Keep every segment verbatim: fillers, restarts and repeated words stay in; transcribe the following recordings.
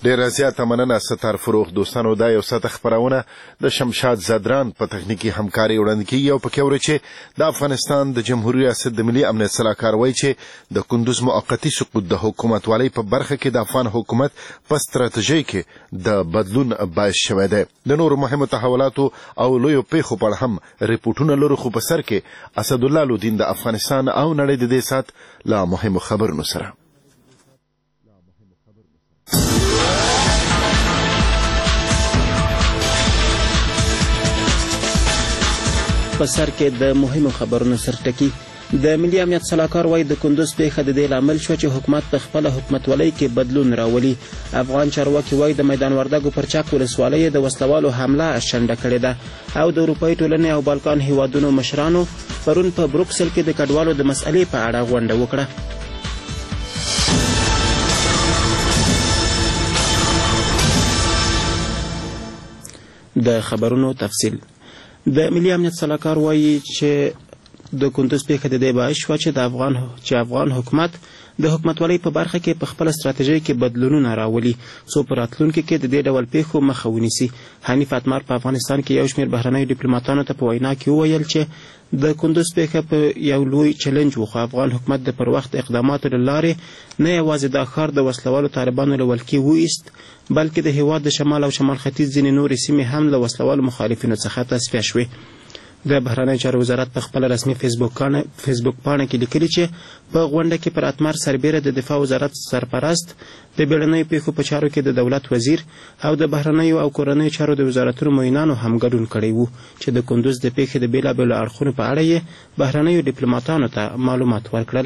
ډیره زیاته مننه ستار فروغ. دوستانو دا یو ساعت خبرونه د شمشاد زدران په تخنیکی همکاري وړاندې کیږي او پکې اوري چې د افغانستان د جمهوریت ریاست د ملي امنیت سلاکار وایي چې د کندوز موقتی سقوط د حکومت والی په برخه کې د افغان حکومت په ستراتیژي کې د بدلون باعث شوی دی. د نورو مهمو تحولاتو او لویو پیښو په اړه هم ریپورتونه لرو، خو په سر کې اسدالله لودین د افغانستان او نړۍ د دې ساعت لا مهمو خبرونو سره. په سر کې د مهمو خبرونو سرټکی. د ملي امنیت سلاکار وایي د کندوز پیښه د دې لامل شو چې حکومت په خپله حکومتولۍ کې بدلون راولي. افغان چارواکي وایي د میدان وردګو پر چک ولسوالۍ د وسلوالو حمله شنډه کړې ده او د اروپایي ټولنې او بالکان هیوادونو مشرانو پرون په بروکسل کې د کډوالو د مسئلې په اړه غونډه وکړه. د خبرونو تفصیل. د ملي امنیت سلاکار وایي چې د کندوز پیښه د دې باعث شوه چې د افغان چې افغان حکومت د حکومتولۍ په برخه کې په خپله ستراتیژۍ کې بدلونونه راولي څو په راتلونکي کې د دې ډول پیښو مخه ونیسي. حنیف اتمر په افغانستان کې یو شمېر بهرنیو ډیپلوماتانو ته په وینا کې وویل چې د کندوز پیښه په یو لوی چلنج و، خو افغان حکومت د پر وخت اقداماتو له لارې نه یوازې دا ښار د وسلوالو طالبانو له ولکې وایست، بلکې د هېواد د شمال او شمال ختیځ ځینې نورې سیمې هم له وسلوالو مخالفینو څخه تصفیه شوې. د بهرنیو چارو وزارت په خپله رسمي فیسبوک پاڼه کې لیکلي چې په غونډه کې پر اتمر سربیره د دفاع وزارت سرپرست، د بیړنیو پیښو په چارو کې د دولت وزیر او د بهرنیو او کورنیو چارو د وزارتونو معینانو هم ګډون کړی و چې د کندوز د پیښې د بېلابېلو اړخونو په اړه یې بهرنیو ډیپلوماتانو ته معلومات ورکړل.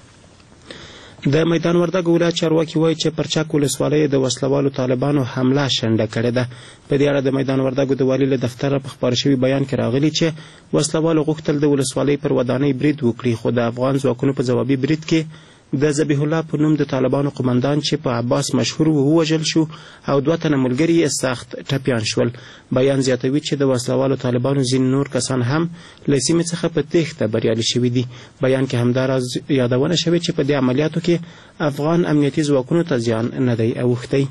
د میدان وردګو ولایت چارواکي وایي چې پر چک ولسوالۍ د وسلوالو طالبانو حمله شنډه کړې ده. په دې اړه د میدان وردګو د والي له دفتره په خپاره شوي بیان کې راغلي چې وسلوالو غوښتل د ولسوالۍ پر ودانۍ برید وکړي، خو د افغان ځواکونو په ځوابي برید کې د ذبیح الله په نوم د طالبانو قمندان چې په عباس مشهور و ووژل شو او دوه تنه ملګري یې سخت ټپیان شول. بیان زیاتوي چې د وسلوالو طالبانو ځینې نور کسان هم له سیمې څخه په تېښته بریالي شوي دي. بیان کې همداراز یادونه شوې چې په دې عملیاتو کې افغان امنیتي ځواکونو ته زیان نه دی اوښتی.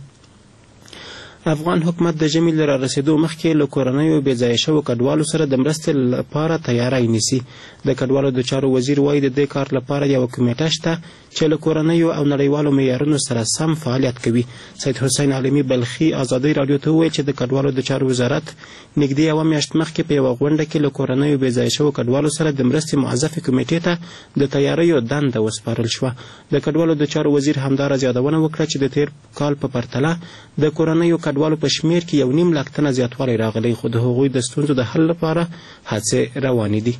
افغان حکومت د ژمي له رارسېدو مخکې له کورنیو بې ځایه شوو کډوالو سره د مرستې لپاره تیاری نیسي. د کډوالو د چارو وزیر وایي د دې کار لپاره یوه کمیټه شته چې له کورنیو او نړیوالو معیارونو سره سم فعالیت کوي. سید حسین عالمي بلخي ازادۍ راډیو ته وویل چې د کډوالو د چارو وزارت نږدې یوه میاشت مخکې په یوه غونډه کې له کورنیو بې ځایه شوو کډوالو سره د مرستې معزفې کمیټې ته د تیاریو دنده وسپارل شوه. د کډوالو د چارو وزیر همداراز یادونه وکړه چې د تېر کال په پرتله د کورنیو کډوالو په شمېر کې یو نیم لک تنه زیاتوالی راغلی، خو د هغوی د ستونزو د حل لپاره هڅې روانې دي.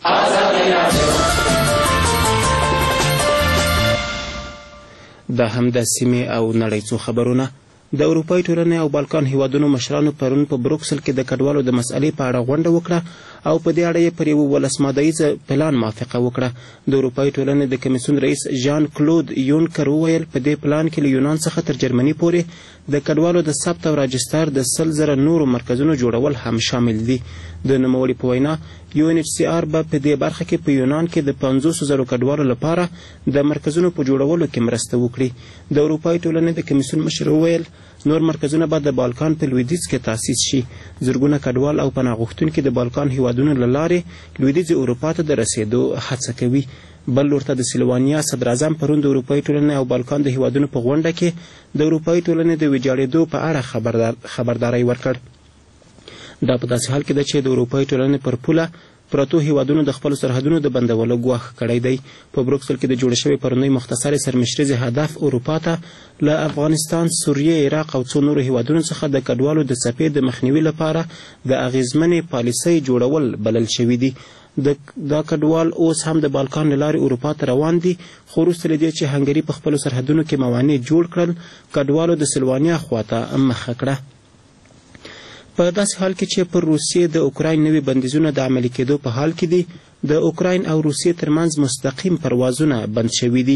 دا هم د سیمې او نړۍ څو خبرونه. د اروپایي ټولنې او بالکان هیوادونو مشرانو پرون په بروکسل کې د کډوالو د مسئلې په اړه غونډه وکړه او په دې اړه یې پر یوه ولسمادهیزه پلان موافقه وکړه. د اروپایي ټولنې د کمیسیون رئیس ژان کلود یونکر وویل په دې پلان کې له یونان څخه تر جرمني پورې د کډوالو د ثبت او راجستر د سل زره نورو مرکزونو جوړول هم شامل دي. د نوموړي په وینا یو ان ایچ سی آر به په دې برخه کې په یونان کې د پنځوسو زرو کډوالو لپاره د مرکزونو په جوړولو کې مرسته وکړي. د اروپایي ټولنې د کمیسیون مشر وویل نور مرکزونه به د بالکان په لویدیځ کې تاسیس شي. زرګونه کډوال او پناه غوښتونکي د بالکان هیوادونو له لارې لویدیځې اروپا ته د رسېدو هڅه کوي. بل لورته د سلوانیا صدراعظم پرون د اروپایي ټولنې او بالکان د هیوادونو په غونډه کې د اروپایي ټولنې د ویجاړېدو په اړه خبردار خبرداری ورکړ. دا په داسې حال کې ده چې د اروپایي ټولنې پر پوله پرتو هیوادونو د خپلو سرحدونو د بندولو ګواښ کړی دی. په بروکسل کې د جوړ شوې پرونۍ مختصرې سرمشریزې هدف اروپا ته له افغانستان، سوریې، عراق او څو نورو هیوادونو څخه د کډوالو د څپې د مخنیوي لپاره د اغیزمنې پالیسۍ جوړول بلل شوي دي. دا کډوال اوس هم د بالکان له لارې اروپا ته روان دي، خو وروسته له دې چې هنګري په خپلو سرحدونو کې موانع جوړ کړل، کډوالو د سلوانیا خواته مخه کړه. په داسې حال کې چې پر روسیې د اوکراین نوي بندیزونه د عملي کېدو په حال کې دي، د اوکراین او روسیې ترمنځ مستقیم پروازونه بند شوي دي.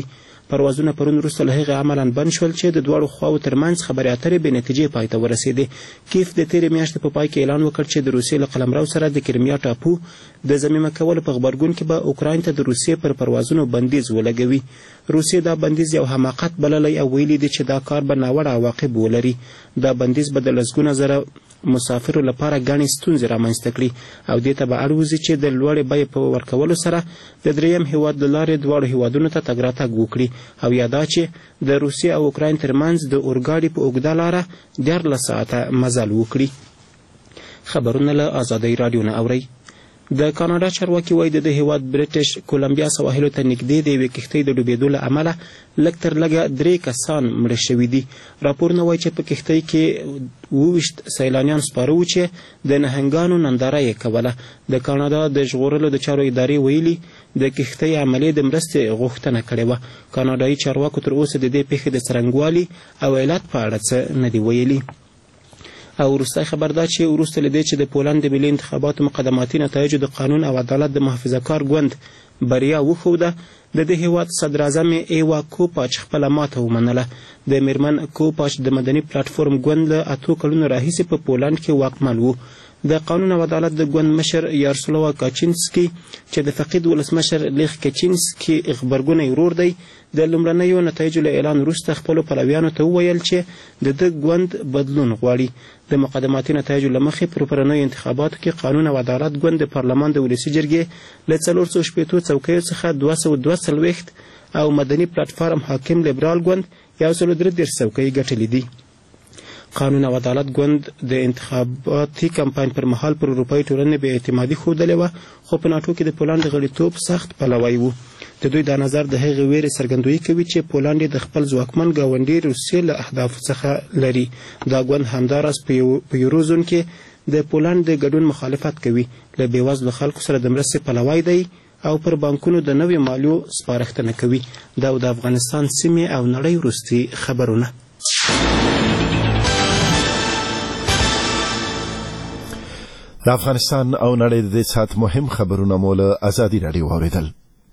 پروازونه پرون وروسته له هغې عملاً بند شول چې د دواړو خواو ترمنځ خبرې اترې بې نتیجې پای ته ورسېدې. کیف د تېرې میاشتې په پای کې اعلان وکړ چې د روسیې له قلمرو سره د کریمیا ټاپو د ضمیمه کولو په غبرګون کې به اوکراین ته د روسیې پر پروازونو بندیز ولګوي. روسیې دا بندیز یو حماقت بللی او ویلي دي چې دا کار به ناوړه عواقب ولري. دا بندیز به د لسګونه زره مسافرو لپاره ګڼې ستونزې رامنځته کړي او دې ته به اړ وځي چې د لوړې بیې په ورکولو سره د دریم هیواد له لارې دواړو هیوادونو ته تګ راتګ وکړي او یا دا چې د روسیې او اوکراین ترمنځ د اورګاډي په اوږده لاره دیارلس ساعته مزل وکړي. خبرونه له ازادۍ راډیو نه اورئ. د کاناډا چارواکي وایي د دې هیواد بریټیش کولمبیا سواحلو ته نږدې د یوې کښتۍ د ډوبېدو له امله لږ تر لږه درې کسان مړه شوي دي. راپورونه وایي چې په کښتۍ کې اووه ویشت سیلانیان سپاره وو چې د نهنګانو ننداره یې کوله. د کاناډا د ژغورلو د چارو ادارې ویلي د کښتۍ عملې د مرستې غوښتنه کړې وه. کاناډایي چارواکو تر اوسه د دې پیښې د څرنګوالي او علت په اړه څه نه دي ویلي. او وروستی خبر دا چې وروسته له دې چې د پولنډ د ملي انتخاباتو مقدماتي نتایجو د قانون او عدالت د محافظه کار ګوند بریا وښوده، د دې هیواد صدراعظم ایوا کوپاچ خپله ماته ومنله. د میرمن کوپاچ د مدني پلاټفورم ګوند له اتو کلونو راهیسې په پولنډ کې واکمن و. د قانون او عدالت د ګوند مشر یارسلوا کاچینسکي چې د فقید ولسمشر لیخ کچینسکي غبرګونی ورور دی، د لومړنیو نتایجو له اعلان وروسته خپلو پلویانو ته وویل چې د ده ګوند بدلون غواړي. د مقدماتي نتایجو له مخې پر پرنیو انتخاباتو کې قانون او عدالت ګوند د پارلمان د ولسي جرګې له څلور سوه شپېتو څوکیو څخه دوه سوه دوه څلوېښت او مدني پلاټفارم حاکم لیبرال ګوند یو سل درې دېرش څوکۍ ګټلې دي. قانون او عدالت ګوند د انتخاباتي کمپاین پر مهال پر اروپایي ټولنې بې اعتمادي ښودلې وه، خو په ناټو کې د پولنډ د غړیتوب سخت پلوی و. د دوی دا نظر د هغې ویرې څرګندویي کوي چې پولنډ د خپل ځواکمن ګاونډي روسیې له اهدافو څخه لري. دا ګوند همداراز په یوروزون کې د پولنډ د ګډون مخالفت کوي، له بېوزلو خلکو سره د مرستې پلوی دی او پر بانکونو د نوې مالیو سپارښتنه کوي. دا د افغانستان سیمې او نړۍ وروستي خبرونه. د افغانستان او نړۍ د دې ساعت مهم خبرونه مو له ازادي راډیو واورېدل.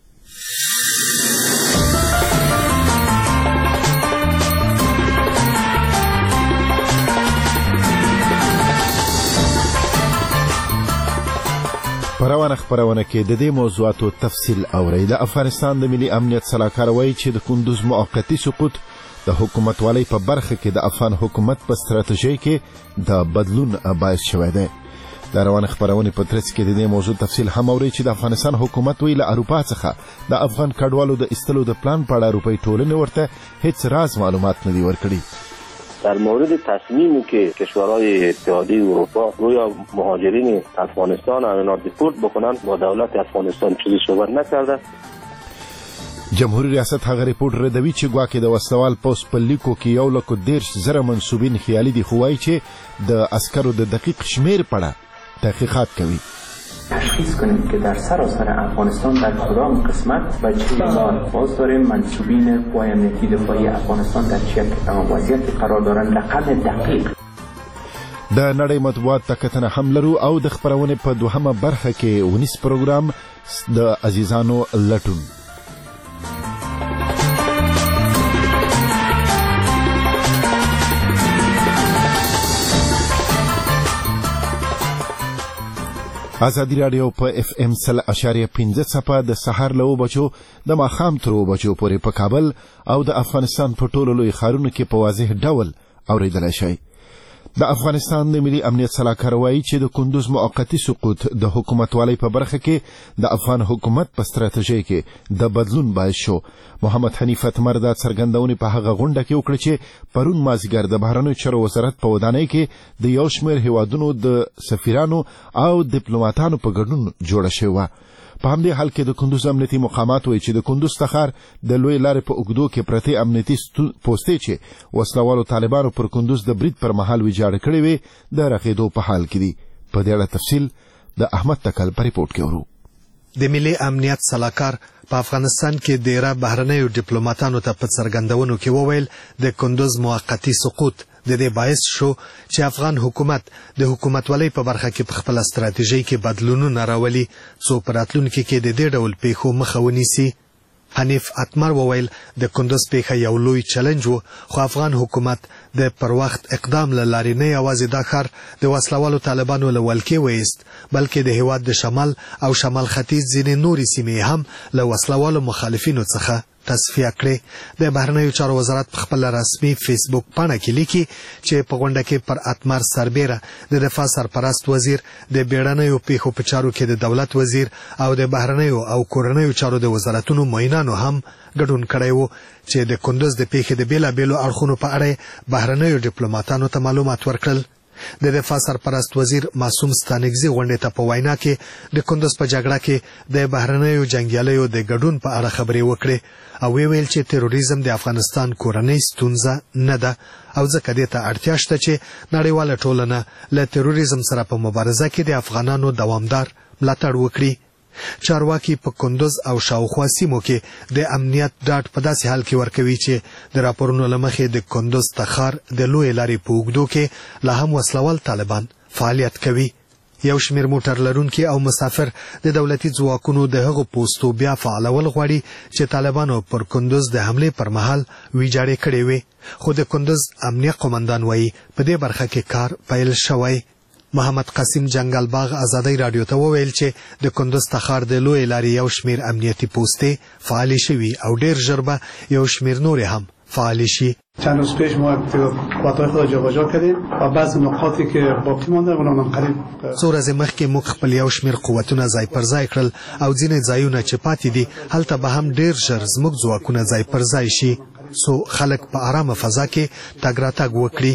په روانه خپرونه کې د دې موضوعاتو تفصیل اورئ. د افغانستان د ملي امنیت سلاکار وایي چې د کندوز موقتي سقوط د حکومتوالۍ په برخه کې د افغان حکومت په ستراتیژۍ کې د بدلون باعث شوی دی. د روانه خپرونې په ترڅ کې د دې موضوع تفصیل هم اورئ چې د افغانستان حکومت وی له اروپا څخه د افغان کډوالو د ایستلو د پلان په اړه اروپایي ټولنې ورته هیڅ راز معلومات نه دي ورکړي. در مورد تصمیمی که کشورهای اتحادیه اروپا روی مهاجرین افغانستان اینا دیپورت بکنند با دولت افغانستان چیزی صحبت نکرده. جمهوریت ریاست هغه ریپورت ردوي چې ګواکې د وسلوال پوس په لیکو کې یو لک دېرش زره منسوبین خیالي دي، خو وایي چې د عسکرو د دقیق شمیر په اړه تحقیقات کوي. تشخیص کنیم که در سراسر افغانستان در کدام قسمت و چه مقدار باز داریم منسوبین قوای امنیتی دفاعی افغانستان در چه وضعیت قرار دارند. رقم دقیق د نړۍ مطبوعات ته کتنه هم لرو او د خپرونې په دوهمه برخه کې ونیس پروګرام د عزیزانو لټون. ازادي راډیو په اف ام سل اشاریه پنځه څپه د سهار له اوه بجو د ماښام تر اوه بجو پورې په کابل او د افغانستان په ټولو لوی ښارونو کې په واضح ډول اورېدلی شئ. د افغانستان د ملي امنیت سلاکار وایي چې د کندوز موقتي سقوط د حکومتوالۍ په برخه کې د افغان حکومت په ستراتیژۍ کې د بدلون باعث شو. محمد حنیف اتمر دا څرګندونې په هغه غونډه کې وکړه چې پرون مازدیګر د بهرنیو چارو وزارت په ودانۍ کې د یو شمېر هیوادونو د سفیرانو او ډیپلوماتانو په ګډون جوړه شوې وه. په همدې حال کې د کندوز امنیتي مقامات وایي چې د کندوز تخار د لوی لارې په اوږدو کې پرتې امنیتي پوستې چې وسلوالو طالبانو پر کندوز د برید پر مهال ویجاړې کړې وې د رغېدو په حال کې دي. په دې اړه تفصیل د احمد تکل په ریپورټ کې اورو. د ملي امنیت سلاکار په افغانستان کې ډیره بهرنیو ډیپلوماتانو ته په څرګندونو کې وویل د کندوز موقتي سقوط د دې باعث شو چې افغان حکومت د حکومتوالۍ په برخه کې په خپل ستراتیژۍ کې بدلونونه راولي څو په راتلونکي کې د دې ډول پیښو مخه ونیسي. حنیف اتمر وویل د کندوز پیښه یو لوی چیلنج و خو افغان حکومت د پر وخت اقدام له لارې نه یوازې دا ښار د وسلوالو طالبانو له ولکې وایست بلکې د هیواد د شمال او شمال ختیځ ځینې نورې سیمې هم له وسلوالو مخالفینو څخه تصفیه کړې. د بهرنیو چارو وزارت په خپل رسمي فیسبوک پاڼه کې لیکي چې په غونډه کې پر اتمر سربیره د دفاع سرپرست وزیر د بیړنیو پیښو په چارو کې د دولت وزیر او د بهرنیو او کورنیو چارو د وزارتونو معینانو هم ګډون کړی و چې د کندوز د پیښې د بیلابیلو اړخونو په اړه بهرنیو ډیپلوماټانو ته معلومات ورکړل. د دفاع سرپرست وزیر معصوم ستانکزي غونډې ته په وینا کې د کندوز په جګړه کې د بهرنیو جنگیالیو د ګډون په اړه خبرې وکړې او ویل چې تروریزم د افغانستان کورنۍ ستونزه نه ده او ځکه دې ته اړتیا شته چې نړیواله ټولنه له تروریزم سره په مبارزه کې د افغانانو دوامدار ملاتړ وکړي. چارواکي په کندوز او شاوخوا سیمو کې د امنیت ډاډ په داسې حال کې ورکوي چې د راپورونو له مخې د کندوز تخار د لوی لارې په اوږدو کې لا هم وسلوال طالبان فعالیت کوي. یو شمیر موټر لرونکي او مسافر د دولتي ځواکونو د هغو پوستو بیا فعالول غواړي چې طالبانو پر کندوز د حملې پر مهال ویجاړې کړې وي خو د کندوز امنیه قومندان وایي په دې برخه کې کار پیل شوی. محمد قاسم جنگل باغ ازادي رادیو ته وویل چې د کندوز تخار د لوی لارې یو شمیر امنیتي پوستې فعالې شوي او ډیر ژر به یو شمیر نورې هم فعالې شي. چند روز پیش ما قوت‌های خود جابجا کردیم و بعضی نقاطی که باقی مانده اونها هم قریب څو ورځې مخکې موږ خپل یو شمیر قوتونه ځای پر ځای کړل او ځینې ځایونه چې پاتې دي هلته به هم ډیر ژر زموږ ځواکونه ځای پر ځای شي څو خلک په آرامه فضا کې تګ راتګ وکړي.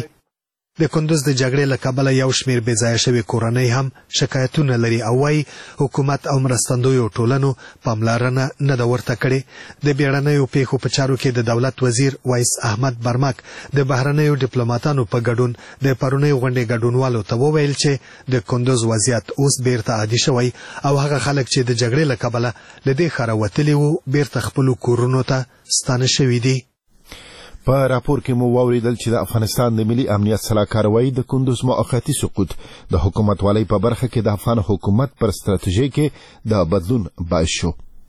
د کندوز د جګړې له کبله یو شمیر بې ځایه شوي کورنۍ هم شکایتونه لري او وايي حکومت او مرستندویو ټولنو پاملرنه نه ده ورته کړې. د بیړنیو پیښو په چارو کې د دولت وزیر وایس احمد برمک د بهرنیو ډیپلوماټانو په ګډون د پرونۍ غونډې ګډونوالو ته وویل چې د کندوز وضعیت اوس بیرته عادي شوی او هغه خلک چې د جګړې له کبله له دې ښاره وتلي وو بیرته خپلو کورونو ته ستانه شوي دي. په راپور کې مو واوریدل چې د افغانستان د ملي امنیت سلاکار وایي د کندوز موقتی سقوط د حکومت والی په برخه کې د افغان حکومت پر ستراتیژي کې د بدلون باعث شو.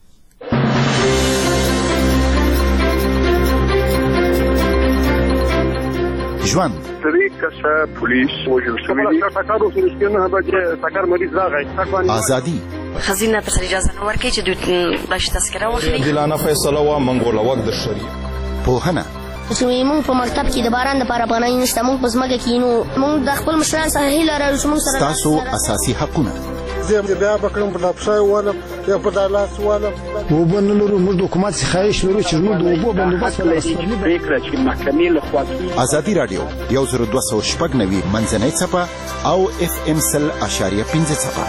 ژوند درې کسه پولیس وژل شوي دي. ټکر وشو نه به ټکر مریض راغی. ازادي خزینه ته اجازه نه ورکړي چې دوی باش تذکره واخلي. عادلانه فیصله و منګول وخت د شری پوهنه چې موږ په مکتب کې د باران لپاره پناه نشته موږ په ځمکه کې نو موږ د خپل مشران سره هیله لرو چې موږ سره تاسو اساسي حقونه زه بیا بکرم په لپسای ولم یا په دالاس ولم وبنلرو موږ د حکومت څخه خواهش لرو چې موږ د اوبو بندوبست فکر چې محکمې له خوا ازادي رادیو یو زر دوه سوه شپږ نوي منځنۍ څپه او اف ام سل اشاریه پنځه څپه.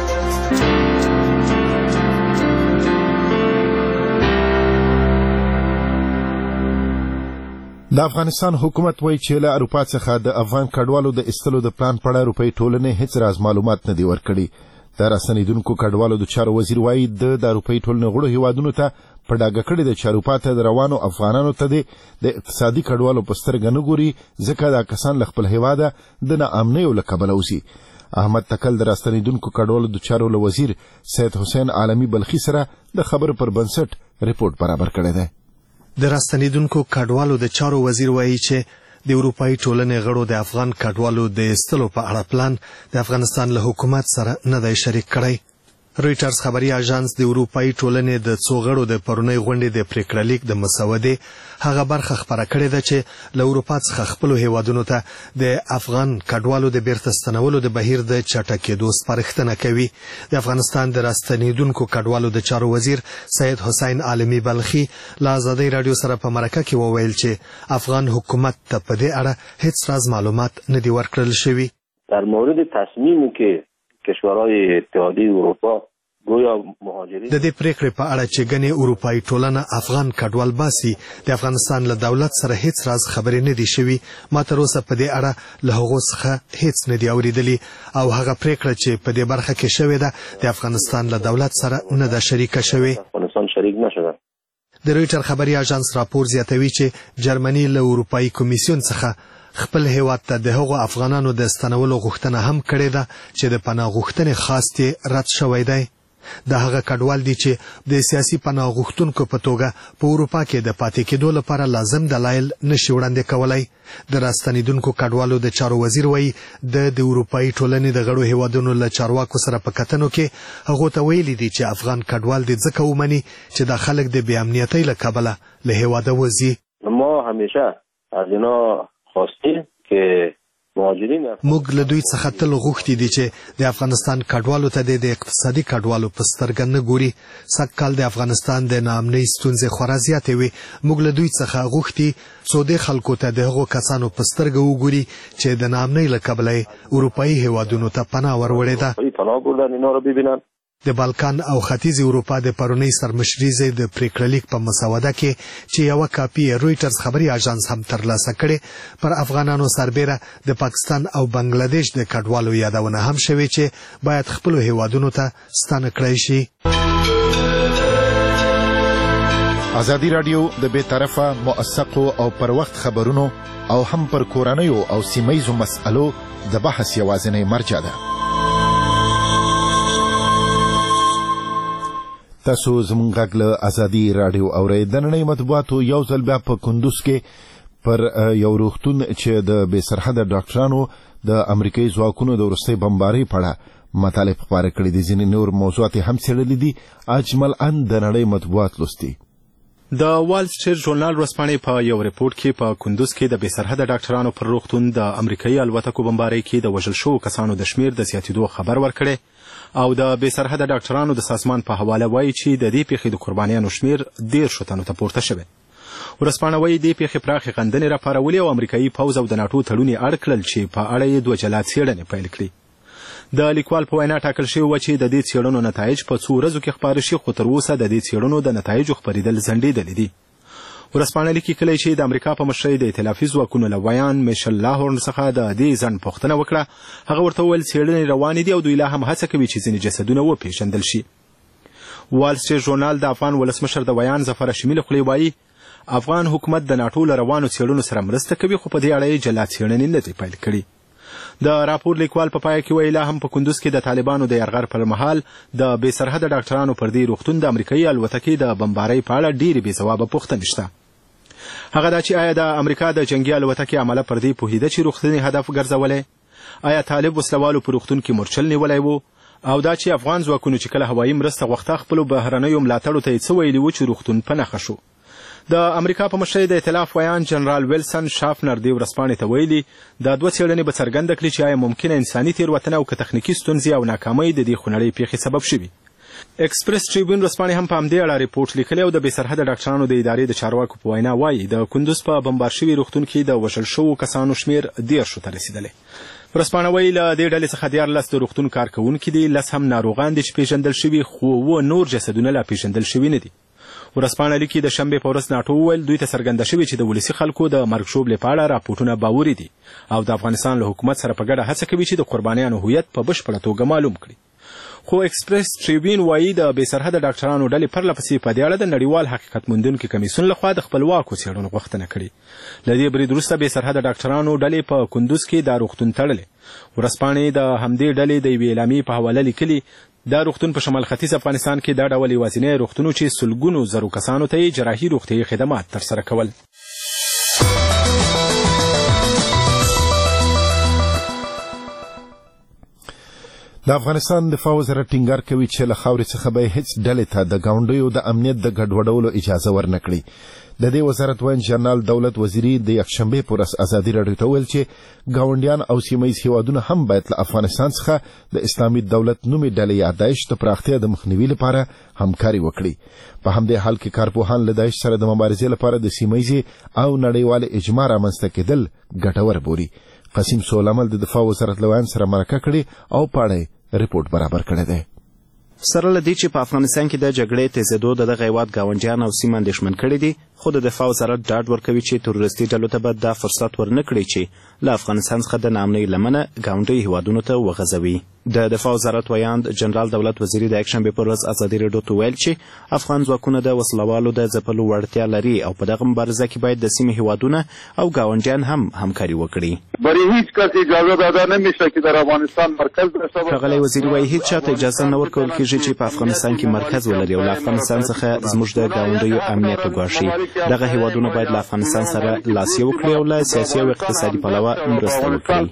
د افغانستان حکومت وایي چې له اروپا څخه د افغان کډوالو د ایستلو د پلان په اړه اروپایي ټولنې هیڅ راز معلومات نه دي ورکړي. د راستنېدونکو کډوالو د چارو وزیر وایي د اروپایي ټولنې غړو هیوادونو ته په ډاګه کړې ده چې اروپا ته د روانو افغانانو ته د اقتصادي کډوالو په سترګه نه ګوري ځکه دا کسان له خپل هیواده د ناامنیو له کبله وځي. احمد تکل د راستنېدونکو کډوالو د چارو له وزیر سید حسین عالمي بلخي سره د خبرو پر بنسټ ریپورت برابر کړی دی. د راستنېدونکو کډوالو د چارو وزیر وایي چې د اروپایي ټولنې غړو د افغان کډوالو د ایستلو په اړه پلان د افغانستان له حکومت سره نه دی شریک کړی. رویټرز خبري اژانس د اروپایي ټولنې د څو غړو د پرونۍ غونډې د پریکړه لیک د مسودې هغه برخه خبره کړې ده چې له اروپا څخه خپل هیوادونو ته د افغان کډوالو د بیرته ستنولو د بهیر د چټکېدو سپارښتنه کوي. د افغانستان د راستنېدونکو کډوالو د چارو وزیر سید حسین عالمي بلخي له ازادي رادیو سره په مرکه کې وویل چې افغان حکومت ته په دې اړه هیڅ راز معلومات نه دي ورکړل شوي. در مورد تصمیمی که کشورهای اتحادیه اروپا گویا مهاجرین د دې پریکړې په اړه چې ګڼې اروپایي ټولنه افغان کډوال باسي د افغانستان له دولت سره هیڅ راز خبرې نه دي شوي. ما تر اوسه په دې اړه له هغو څخه هیڅ نه دي اورېدلي او هغه پریکړه چې په دې برخه کې شوې ده د افغانستان له دولت سره نه ده شریکه شوې. افغانستان شریک نشده. د رویټر خبري اژانس راپور زیاتوي چې جرمني له اروپایي کمیسیون څخه خپل هیواد ته د هغو افغانانو د ستنولو غوښتنه هم کړې ده چې د پناه غوښتنې خواست یې رد شوی دی. د هغه کډوال دي چې د سیاسي پناه غوښتونکو په توګه په اروپا کې د پاتې کېدو لپاره لازم دلایل نشي وړاندې کولای. د راستنیدونکو کډوالو د چارو وزیر وایي د د اروپایي ټولنې د غړو هیوادونو له چارواکو سره په کتنو کې هغو ته ویلي دي چې افغان کډوال دې ځکه ومني چې دا خلک د بې امنیتۍ له کبله له هیواده وځي. ما همیشه از اینا خواستیم که موږ له دوی څخه تل غوښتي دي چې د افغانستان کډوالو ته د اقتصادي کډوالو په سترګه نه ګوري. سږکال د افغانستان د ناامنۍ ستونزې خورا زیاتې وي. موږ له دوی څخه غوښتي څو دې خلکو ته د هغو کسانو په سترګه وګوري چې د ناامنۍ له کبله اروپایي هیوادونو ته پناه وروړې ده. د بالکان او ختیځې اروپا د پرونۍ سرمشریزې د پریکړه لیک په مسوده کې چې یوه کاپي رویټرز خبري اژانس هم ترلاسه کړې پر افغانانو سربیره د پاکستان او بنگلادیش د کډوالو یادونه هم شوې چې باید خپلو هیوادونو ته ستانه کړی شي. ازادي راډیو د بې طرفه موثقو او پر وخت خبرونو او هم پر کورنیو او سیمهیزو مسألو د بحث یوازینۍ مرجع ده. تاسو زموږ غږ له ازادي راډیو اورئ. د نړۍ مطبوعاتو یو ځل بیا په کندوز کې پر یو روغتون چې د بې سرحده ډاکټرانو د امریکایي ځواکونو د وروستۍ بمبارۍ په اړه مطالب خپاره کړي دي. ځینې نور موضوعات هم څېړلي دي. اجمل ان د نړۍ مطبوعات لوستي. د وال سټریټ ژورنال ورځپاڼې په یو ریپورت کې په کندوز کې د بې سرحده ډاکټرانو پر روغتون د امریکایي الوتکو بمبارۍ کې د وژل شوو کسانو د شمیر د زیاتېدو خبر ورکړی او د بې سرحده ډاکټرانو د سازمان په حواله وایي چې د دې پیښې د قربانیانو شمیر دیرشو تنو ته پورته شوی. ورځپاڼه وایي دې پیښې پراخې غندنې راپارولې او امریکایي پوځ او د ناټو تړون یې اړ کړل چې په اړه یې دوه جلا څېړنې پیل کړي. د لیکوال په وینا ټاکل شوي وه چې د دې څېړنو نتایج په څو ورځو کې خپاره شي، خو تر اوسه د دې څېړنو د نتایجو خپرېدل ځنډېدلي دي. ورځپاڼه لیکي کله چې د امریکا په مشرۍ د ائتلافي ځواکونو له ویان میشل لاهورن څخه د دې ځنډ پوښتنه وکړه، هغه ورته وویل څېړنې روانې دي او دوی لا هم هڅه کوي چې ځینې جسدونه وپېژندل شي. وال سټریټ ژورنال د افغان ولسمشر د ویان ظفر هاشمي له خولې وایي افغان حکومت د ناټو له روانو څېړنو سره مرسته کوي، خو په دې اړه یې جلا څېړنې نه دي پیل کړي. د راپور لیکوال په پای کې وایي لا هم په کندوز کې د طالبانو د یرغل پر مهال د بې سرحده ډاکټرانو پر دې روغتون د امریکایي الوتکې د بمبارۍ په اړه ډېرې بې ځوابه پوښتنې شته. هغه دا چې آیا د امریکا د جنگي الوتکې عمله پر دې پوهېده چې روغتون هدف ګرځولی؟ آیا طالب وسلوالو په روغتون کې مورچل نیولی و؟ او دا چې افغان ځواکونو چې کله هوایي مرسته غوښته خپلو بهرنیو ملاتړو ته یې څه ویلي و چې روغتون په نښه شو؟ د امریکا په مشرۍ د ائتلاف ویان جنرال ویلسن شافنر دې ورځپاڼې ته ویلي دا دوه څېړنې به څرګنده کړي چې آیا ممکنه انساني تېروتنه او که تخنیکي ستونزې او ناکامۍ د دې خونړۍ پیښې سبب شوي. ایکسپریس ټریبیون ورځپاڼې هم په همدې اړه ریپورټ لیکلی او د بې سرحده ډاکټرانو د ادارې د چارواکو په وینا وایي د کندوز په بمبار شوي روغتون کې د وژل شوو کسانو شمیر دیرشو ته رسېدلی. ورځپاڼه وایي له دې ډلې څخه دیارلس د روغتون کارکوونکي دي، لس هم ناروغان دي چې پیژندل شوي، خو اووه نور جسدونه لا پیژندل شوي نه دي. ورځپاڼه لیکي د شنبې په ورځ ناټو وویل دوی ته څرګنده شوې چې د ولسي خلکو د مرګ ژوبلې په اړه راپورټونه باوري دي او د افغانستان له حکومت سره په ګډه هڅه کوي چې د قربانیانو هویت په بشپړه توګه معلوم کړي. خو ایکسپریس ټریبیون وایي د بې سرحده ډاکټرانو ډلې پرله پسې په دې اړه د نړیوال حقیقت موندونکي کمیسیون لخوا د خپلواکو څېړنو غوښتنه کړې. له دې برید وروسته بې سرحده ډاکټرانو ډلې په کندوز کې دا روغتون تړلې. ورځپاڼې د همدې ډلې د یوې اعلامیې په حواله لیکلي دا روغتون په شمال ختیځ افغانستان کې دا ډول یوازینی روغتون چې سلګونو زرو کسانو ته یې جراحي روغتیایي خدمات ترسره کول. د افغانستان دفاع وزارت ټینګار کوي چې له خاورې څخه به هیڅ ډلې ته د ګاونډیو د امنیت د ګډوډولو اجازه ورنکړي. د دې وزارت وین جنرال دولت وزیري د یکشنبې په ورځ ازادي راډیو ته وویل چې ګاونډیان او سیمه ییز هیوادونه هم باید له افغانستان څخه د اسلامي دولت نومې ډلې یا داعش د پراختیا د مخنیوي لپاره همکاري وکړي. په همدې حال کې کارپوهان له داعش سره د مبارزې لپاره د سیمه ییزې او نړیوالې اجماع رامنځته کېدل ګټور بولي. قسیم سولامل د دفاع وزارت له ویان سره مرکه کړې او په اړه ریپورټ برابر کړی دی. سره له دې چې په افغانستان کې د جګړې تیزېدو د دغه هیواد ګاونډیان او سیمه اندېښمن کړي دي، خو د دفاع وزارت ډاډ ورکوي چې تروریستي ډلو ته به دا فرصت ورنکړي چې له افغانستان څخه د ناامنۍ لمنه ګاونډیو هیوادونو ته وغځوي. د دفاع وزارت ویاند جنرال دولت وزیري د یکشنبې په ورځ ازادي راډیو ته ویل چې افغان ځواکونه د وسلوالو د ځپلو وړتیا لري او په دغه مبارزه کې باید د سیمې هیوادونه او ګاونډیان هم همکاري وکړي. برای هیچ کس اجازه داده نمیشه که در افغانستان مرکز داشته باشه. ښاغلی وزیر وایي هیڅ چاته اجازه نه ورکول کیږي چې په افغانستان کې مرکز ولري او له افغانستان څخه زموږ د ګاونډیو امنیت وګواښي. دغه هیوادونه باید له افغانستان سره لاس یو کړي او له سیاسي او اقتصادي پلوه مرسته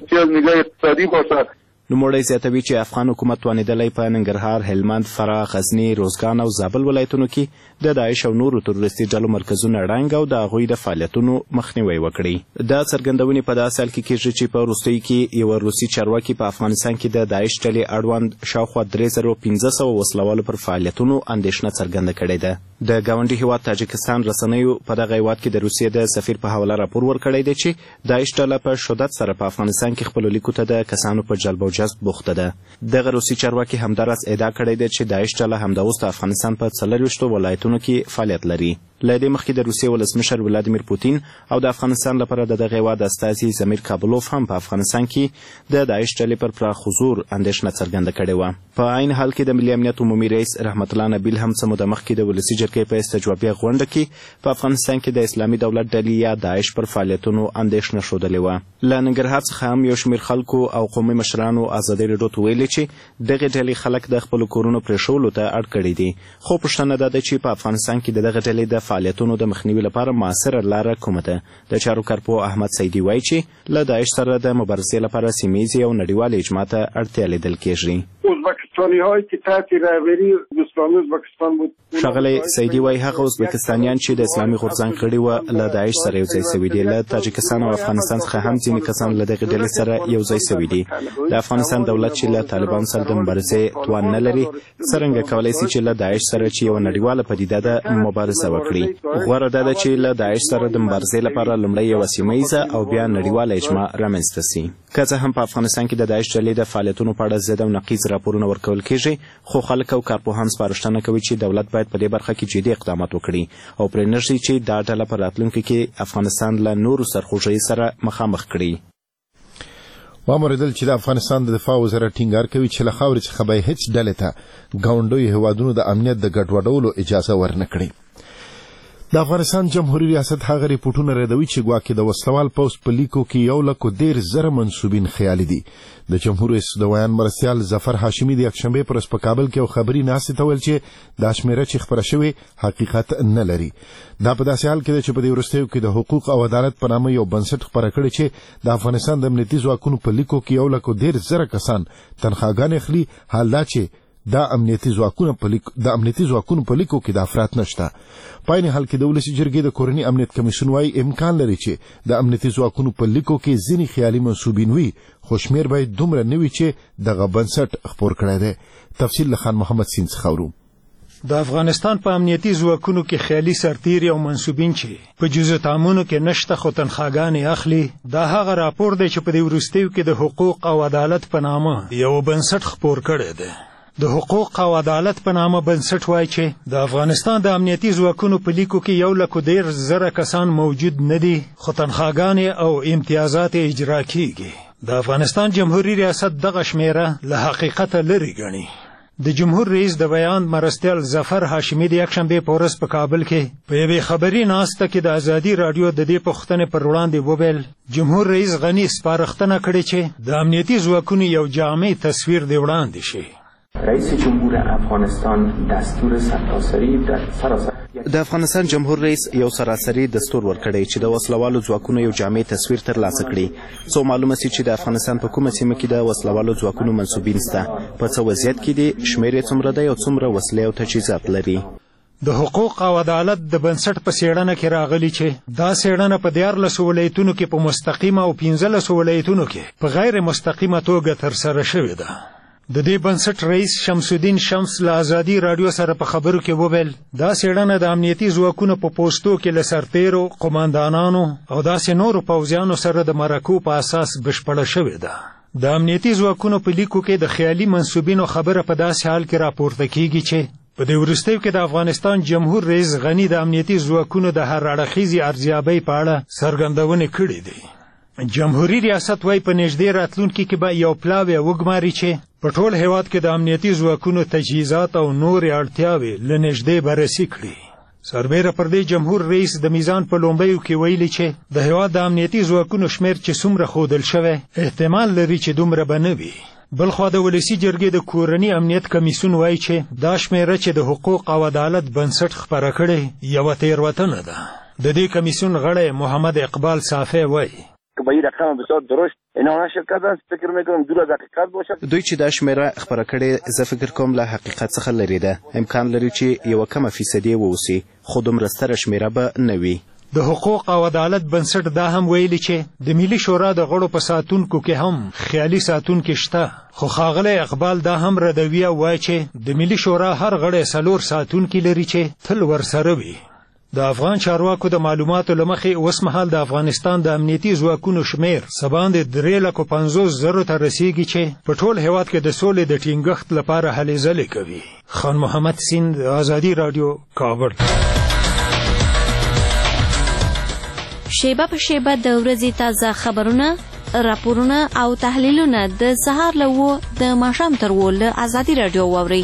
وکړي. نوموړی زیاتوي چې افغان حکومت توانېدلی په ننګرهار، هلمند، فراه، غزني، روزګان او زابل ولایتونو کې د داعش او نورو تروریستي ډلو مرکزونه ړنګ او د هغوی د فعالیتونو مخنیوی وکړي. دا څرګندونې په داسې حال کې کېږي چې په وروستیو کې یوه روسي چارواکي په افغانستان کې د داعش ډلې اړوند شاوخوا درې زره پنځه سوه وسلوالو پر فعالیتونو اندېښنه څرګنده کړې ده. د ګاونډي هیواد تاجکستان رسنیو په دغه هیواد کې د روسیې د سفیر په حواله راپور ورکړی دی چې داعش ډله په شدت سره په افغانستان کې خپلو لیکو ته د کسانو په جلب او جذب بوخته ده. دغه روسي چارواکي همداراز ادعا کړی دی چې داعش ډله همداوس د افغانستان په څلرویشتو ولایتونو کې فعالیت لري. له دې مخکې د روسیې ولسمشر ولادیمیر پوتین او د افغانستان لپاره د دغه هیواد استازي زمیر کابلوف هم په افغانستان کې د داعش ډلې پر پراخ حضور اندېښنه څرګنده کړې وه. په عین حال کې د ملي امنیت عمومي رئیس رحمت الله نبیل هم څه موده مخکې د ولسي جرګې په استجوابیه غونډه کې په افغانستان کې د اسلامي دولت ډلې یا داعش پر فعالیتونو اندېښنه ښودلې وه. له ننګرهار څخه هم یو شمېر خلکو او قومي مشرانو ازادي راډیو ته ویلي چې دغې ډلې خلک د خپلو کورونو پرېښولو ته اړ کړي دي. خو پوښتنه دا ده چې په افغانستان کې د دغه ډلې د فعالیتونو د مخنیوي لپاره موثره لاره کومه ده؟ د چارو کارپوه احمد سیدي وایي چې له داعش سره د مبارزې لپاره سیمهیزې او نړیوالې اجماع ته اړتیا لیدل کېږي. ازبکستانی‌هایی که تحت رهبری دوستان ازبکستان بود. ښاغلی سیدي وایي هغه ازبکستانیان چې د اسلامي غورځنګ غړي وه له داعش سره یو ځای سوي دي. له تاجکستان او افغانستان څخه هم ځینې کسان له دغې ډلې سره یو ځای سوي دي. د افغانستان دولت چې له طالبانو سره د مبارزې توان نه لري څرنګه کولی سي چې له داعش سره چې یوه نړیواله پدیده ده مبارزه وکړي؟ غوره دا ده چې له داعش سره د مبارزې لپاره لومړی یوه سیمهییزه او بیا نړیواله اجماع رامنځته سي. که څه هم په افغانستان کې د داعش ډلې د فعالیتونو په اړه ضد او نقیض راپورونه ورکول کېږي، خو خلک او کارپوهان سپارښتنه کوي چې دولت باید په دې برخه کې جدي اقدامات وکړي او پرې نږدي چې دا ډله په راتلونکي کې افغانستان له نورو سرخوږیو سره مخامخ کړي. واوریدل چې د افغانستان د دفاع وزارت ټینګار کوي چې له خاورې څخه به هیڅ ډلې ته ګاونډیو هیوادونو د امنیت د ګډوډولو اجازه ورنکړي. د افغانستان جمهوریت ریاست هغه ریپورتونه ردوي چې ګواکې د وسلوال پوځ په لیکو کې یو لک ډېر زره منسوبین خیالي دي. د جمهور رئیس د ویان مرستیال ظفر هاشمي د یکشنبې پر ورځ په کابل کې یو خبري ناستې ته ویل چې دا شمیره چې خپره شوې حقیقت نه لري. دا په داسې حال کې ده چې په دې وروستیو کې د حقوق او عدالت په نامه یو بنسټ خپره کړی چې د افغانستان د امنیتي ځواکونو په لیکو کې یو لک ډېر زره کسان تنخواګانې اخلي، حال دا چې دا امنیتي ځواکونو په لیکو د امنیتي ځواکونو په لیکو کې د افراد نشته. په عین حال کې د ولسي جرګې د کورني امنیت کمیشن وايي امکان لري چې د امنیتي ځواکونو په لیکو کې ځینې خیالي منسوبین وي، خو شمېر باید دومره نه وي چې دغه بنسټ خپور کړی دی. تفصیل له خان محمد سین څخه اورو. د افغانستان په امنیتي ځواکونو کې خیالي سرتیري او منسوبین چې په جزء تامونو کې نشته خو تنخواګانې اخلي، دا هغه راپور دی چې په دې وروستیو کې د حقوق او عدالت په نامه یو بنسټ خپور کړی دی. د حقوق او عدالت په نامه بنسټ وایي چې د افغانستان د امنیتي ځواکونو په لیکو کې یو لک ډېر زره کسان موجود نه دي، خو تنخواګانې او امتیازات اجرا کیږي. د افغانستان جمهوریت ریاست دغه شمیره له حقیقته لرې ګڼي. د جمهور رئیس د بیان مرستیال ظفر هاشمي د یکشنبې په ورځ په کابل کې په یوې خبري ناسته کې د ازادي راډیو د دې پوښتنې پر وړاندې وویل جمهور رئیس غني سپارښتنه کړې چې د امنیتي ځواکونو یو جامع تصویر دی وړاندې شي. رئیس جمهور افغانستان دستور سرتاسری در سراسر د افغانستان جمهور رئیس یو سراسري دستور ورکړی چې د وسلوالو ځواکونو یو جامع تصویر ترلاسه کړي، څو معلومه سي چې د افغانستان په کومه سیمه کې د وسلوالو ځواکونو منسوبین شته، په څه وضعیت کې دي، شمېر یې څومره دی او څومره وسلې او تجهیزات لري. د حقوق او عدالت د بنسټ په څېړنه کې راغلي چې دا څېړنه په دیارلسو ولایتونو کې په مستقیمه او پنځلسو ولایتونو کې په غیر مستقیمه توګه ترسره شوې ده. د دې بنسټ رئیس شمس الدین شمس له ازادي راډیو سره په خبرو کې وویل دا څېړنه د امنیتي ځواکونو په پوستو کې له سرتیرو، قماندانانو او داسې نورو پوځیانو سره د مرکو په اساس بشپړه شوې ده. د امنیتي ځواکونو په لیکو کې د خیالي منسوبینو خبره په داسې حال کې راپورته کیږي چې په دې وروستیو کې د افغانستان جمهور رئیس غني د امنیتي ځواکونو د هر اړخیزې ارزیابۍ په اړه څرګندونې کړې دي. جمهوریت ریاست وايي په نږدې راتلونکي کې به یو پلاوی وګماري چې په ټول هیواد کې د امنیتي ځواکونو تجهیزات او نورې اړتیاوې له نږدې بررسي کړي. سربیره پر دې جمهور رئیس د میزان په لومړیو کې ویلي چې د هیواد د امنیتي ځواکونو شمیر چې څومره ښودل شوی احتمال لري چې دومره به نه وي. بلخوا د ولسي جرګې د کورني امنیت کمیسیون وایي چې دا شمیره چې د حقوق او عدالت بنسټ خپره کړې یوه تېروتنه ده. د دې کمیسیون غړی محمد اقبال صافی وایي به این رقم بسیار درست اینا نشد کردن فکر میکنم دور از حقیقت باشه. دوی چې دا شمیره خبره کړې زه فکر کوم له حقیقت څخه لرې ده. امکان لري چې یوه کمه فیصدي واوسي خو دومره ستره شمیره به نه وي. د حقوق او عدالت بنسټ دا هم ویلي چې د ملي شورا د غړو په ساتونکو کې هم خیالي ساتونکي شته. خو ښاغلی اقبال دا هم ردوي او وایي چې د ملي شورا هر غړی څلور ساتونکي لري چې تل ورسره وي. د افغان چارواکو د معلوماتو له مخې اوس مهال د افغانستان د امنیتي ځواکونو شمیر څه باندې درې لکو پنځوس زرو ته رسیږي چې په ټول هیواد کې د سولې د ټینګښت لپاره هلې ځلې کوي. خان محمد سیند، ازادي راډیو، کابل. شیبه په شیبه د ورځې تازه خبرونه، راپورونه او تحلیلونه د سهار له اوو د ماښام تر اوو له ازادي راډیو واورئ.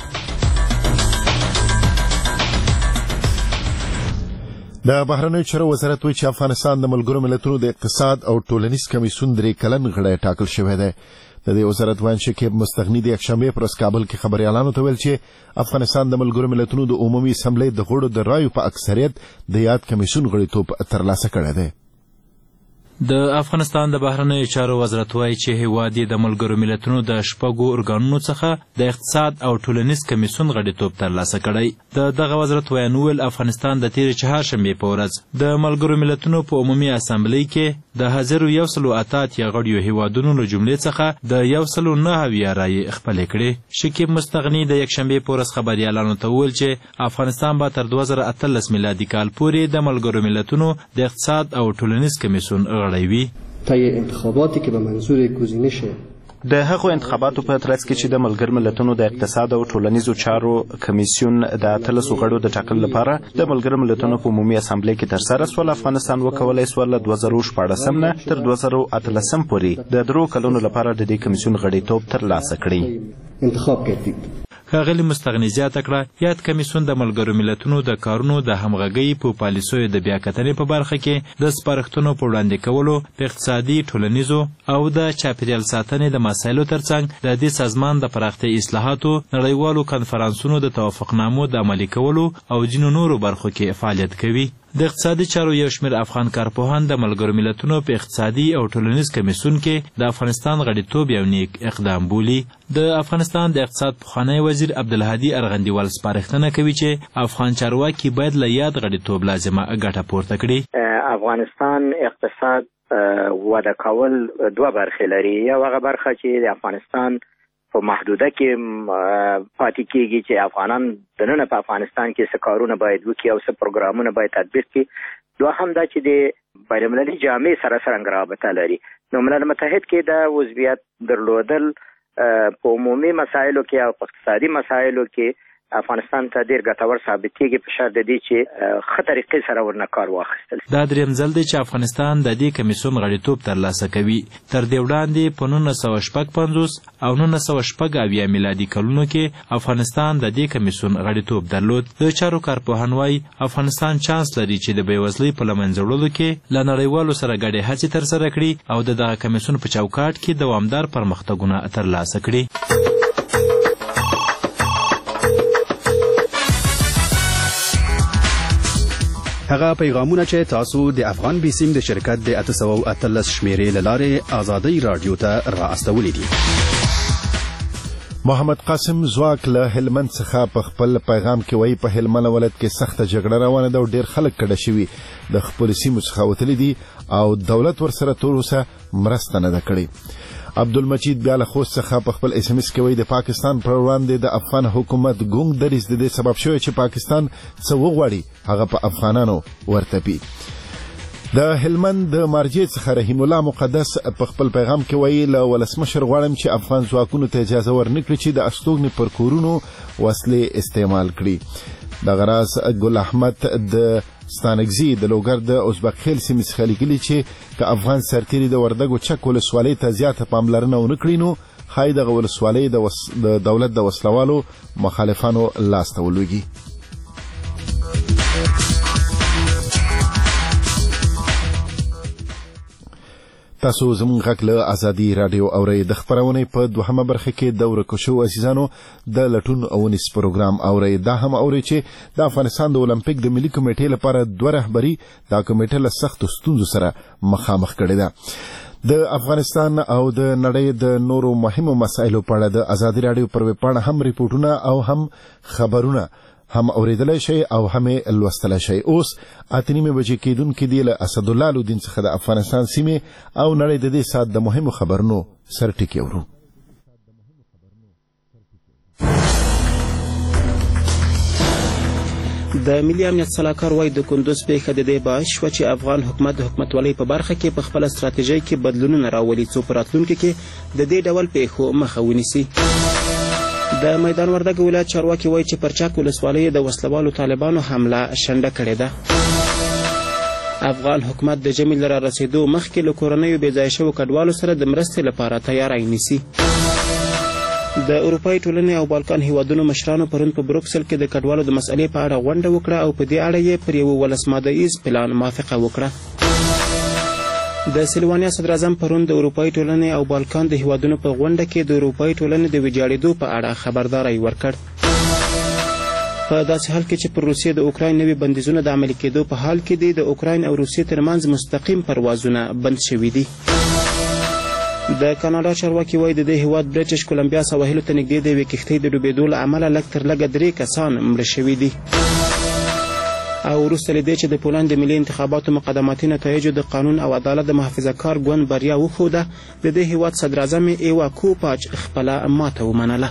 د بهرنیو چارو وزارت وایي چې افغانستان د ملګرو ملتونو د اقتصاد او ټولنیز کمیسیون درې کلن غړی ټاکل شوی دی. د دې وزارت وایي چې کیب مستغني د یکشنبې پر ورځ کابل کې خبریالانو ته ویل چې افغانستان د ملګرو ملتونو د عمومي اسمبلۍ د غړو د رایو په اکثریت د یاد کمیسیون غړیتوب ترلاسه کړی دی. د افغانستان د بهرنیو چارو وزارت وایي چې هیواد یې د ملګرو ملتونو د شپږو ارګانونو څخه د اقتصاد او ټولنیز کمیسیون غړیتوب ترلاسه کړی. د دغه وزارت ویاند وویل افغانستان د تېرې چهارشنبې په ورځ د ملګرو ملتونو په عمومي اسامبلۍ کې د حاضرو یو سلو اته اتیا غړیو هیوادونو له جملې څخه د یو سلو نهه اویا رایې خپلې کړې. شکیب مستغني د یکشنبې په ورځ خبریالانو ته وویل چې افغانستان به تر دوه زره اتلس میلادي کال پورې د ملګرو ملتونو د اقتصاد او ټولنیز کمیسیون طی انتخاباتی که به منظور گزینش د هغو انتخاباتو په ترڅ کې چې د ملګر ملتونو د اقتصاد او ټولنیزو چارو کمیسیون د اتلسو غړو د ټاکلو لپاره د ملګر ملتونو په عمومي اسامبلۍ کې ترسره سول، افغانستان وکولای سول له دوه زره شپاړسم نه تر دوه زره اتلسم پورې د درو کلونو لپاره د دې کمیسیون غړیتوب ترلاسه کړي. انتخاب کړي. ښاغلي مستغني زیاته کړه یاد کمیسیون د ملګرو ملتونو د کارونو د همغږۍ په پالیسیو د بیاکتنې په برخه کې د سپارښتنو په وړاندې کولو، په اقتصادي، ټولنیزو او د چاپیریال ساتنې د مسایلو ترڅنګ د دې سازمان د پراختیا اصلاحاتو، نړیوالو کنفرانسونو د توافقنامو د عملي کولو او ځینو نورو برخو کې فعالیت کوي. د اقتصادي چارو یو شمېر افغان کارپوهان د ملګرو ملتونو په اقتصادي او ټولنیز کمیسیون کې د افغانستان غړیتوب یو نیک اقدام بولي. د افغانستان د اقتصاد پخوانی وزیر عبدالهادي ارغندیوال سپارښتنه کوي چې افغان چارواکي باید له یاد غړیتوب لازمه ګټه پورته کړي. افغانستان اقتصاد وده کول دوه برخې لري. یو هغه برخه چې د افغانستان په محدوده کې پاتې کېږي چې افغانان دننه په افغانستان کې څه کارونه باید وکړي او څه پروګرامونه باید تطبیق کړي. دوهم دا چې د بینالمللي جامعې سره څرنګه رابطه لري. نو ملل متحد کې د عضویت درلودل په عمومي مسایلو کې او په اقتصادي مسایلو کې افغانستان ته ډېر ګټور ثابتېږي په شرط د دې چې ښه طریقې سره ورنه کار واخیستل. دا درېیم ځل دی چې افغانستان د دې کمیسیون غړیتوب ترلاسه کوي. تر دې وړاندې په نولس سوه شپږ پنځوس او نولس سوه شپږ اویا میلادي کلونو کې افغانستان د دې کمیسیون غړیتوب درلود. د چارو کارپوهان وایي افغانستان چانس لري چې د بېوزلۍ په له منځه وړلو کې له نړیوالو سره ګډې هڅې ترسره کړي او د دغه کمیسیون په چوکاټ کې دوامدار پرمختګونه ترلاسه کړي. هغه پیغامونه چې تاسو د افغان بیسیم د شرکت د اته سوه اتلس شمیرې له لارې ازادۍ راډیو ته را استولی دي. محمد قاسم زواک له هلمند څخه په خپل پیغام کې وایي په هلمند ولایت کې سخته جګړه روانه ده او ډېر خلک کډه شوي د خپلو سیمو څخه وتلي دي او دولت ورسره تر اوسه مرسته نه ده کړې. عبدالمجید بیا له خوست څخه په خپل ایس ایم ایس کې وایي د پاکستان پر وړاندې د افغان حکومت ګونګ دریځ د دې سبب شوی چې پاکستان څه وغواړي هغه په افغانانو ورتپي. د هلمند د مارجې څخه رحیم الله مقدس په خپل پیغام کې وایي له ولسمشر غواړم چې افغان ځواکونو ته اجازه ورنکړي چې د استوګنې پر کورونو وسلې استعمال کړي. دغه راز ګل احمد د ستانکزي د لوګر د ازبکخیل سیمې څخه لیکلي چې که افغان سرتیري د وردګو چک ولسوالۍ ته زیاته پاملرنه ونه کړي نو ښایي دغه ولسوالۍ د وس... دولت د وسلوالو مخالفانو لاسته ولوېږي. تاسو زموږ غږ له ازادي رادیو اورئ. د خپرونې په دوهمه برخه کې د ورکو شوو عزیزانو د لټون او نیس پروګرام اورئ. دا هم اورئ چې د افغانستان د اولمپیک د ملي کمیټې لپاره دوه رهبري دا کمیټه له سختو ستونزو سره مخامخ کړې ده. د افغانستان او د نړۍ د نورو مهمو مسایلو په اړه د ازادي رادیو پر ویب پاڼه هم ریپورټونه او هم خبرونه هم اوریدلای شي او هم لوستلای شي. اوس اته نیمه بجې کېدونکې دی له اسدالله الدین څخه د افغانستان سیمې او نړۍ د دې سات د مهمو خبرونو سرټکی ورو. د ملي امنیت سلاکار وایي د کندوز پیښه د دې باعث شوه چې افغان حکومت د حکومتولۍ په برخه کې په خپله ستراتیژۍ کې بدلونونه راولي څو په راتلونکي کې د دې ډول پیښو مخه ونیسي. د میدان وردګ ولایت چارواکي وایي چې پرچاک ولسوالۍ د وسلوالو طالبانو حمله شنډه کړې ده. افغان حکومت د ژمي له رارسېدو مخکې له کورنیو بېځایه شوو کډوالو سره د مرستې لپاره تیاری نیسي. د اروپایي ټولنې او بالکان هیوادونو مشرانو پرون په بروکسل کې د کډوالو د مسئلې په اړه غونډه وکړه او په دې اړه یې پر یو ولس ماده پلان موافقه وکړه. د سلوانیا صدراعظم پرون د اروپایي ټولنې او بالکان د هیوادونو په غونډه کې د اروپایي ټولنې د ویجاړېدو په اړه خبرداری ورکړ. په داسې حال کې چې پر روسیې د اوکراین نوي بندیزونه د عملي کېدو په حال کې دي د اوکراین او روسیې ترمنځ مستقیم پروازونه بند شوي دي. د کاناډا چارواکي وایي د دې هیواد بریټش کولمبیا سواحلو ته نږدې د یوې کښتۍ د ډوبېدو له امله لږ تر لږه درې کسان مړه شوي دي. او وروسته له دې چې د پولنډ د ملي انتخاباتو مقدماتي نتایجو د قانون او عدالت د محافظه کار ګوند بریا وښوده، د دې هیواد صدراعظم ایوا کوپاچ خپله ماته ومنله.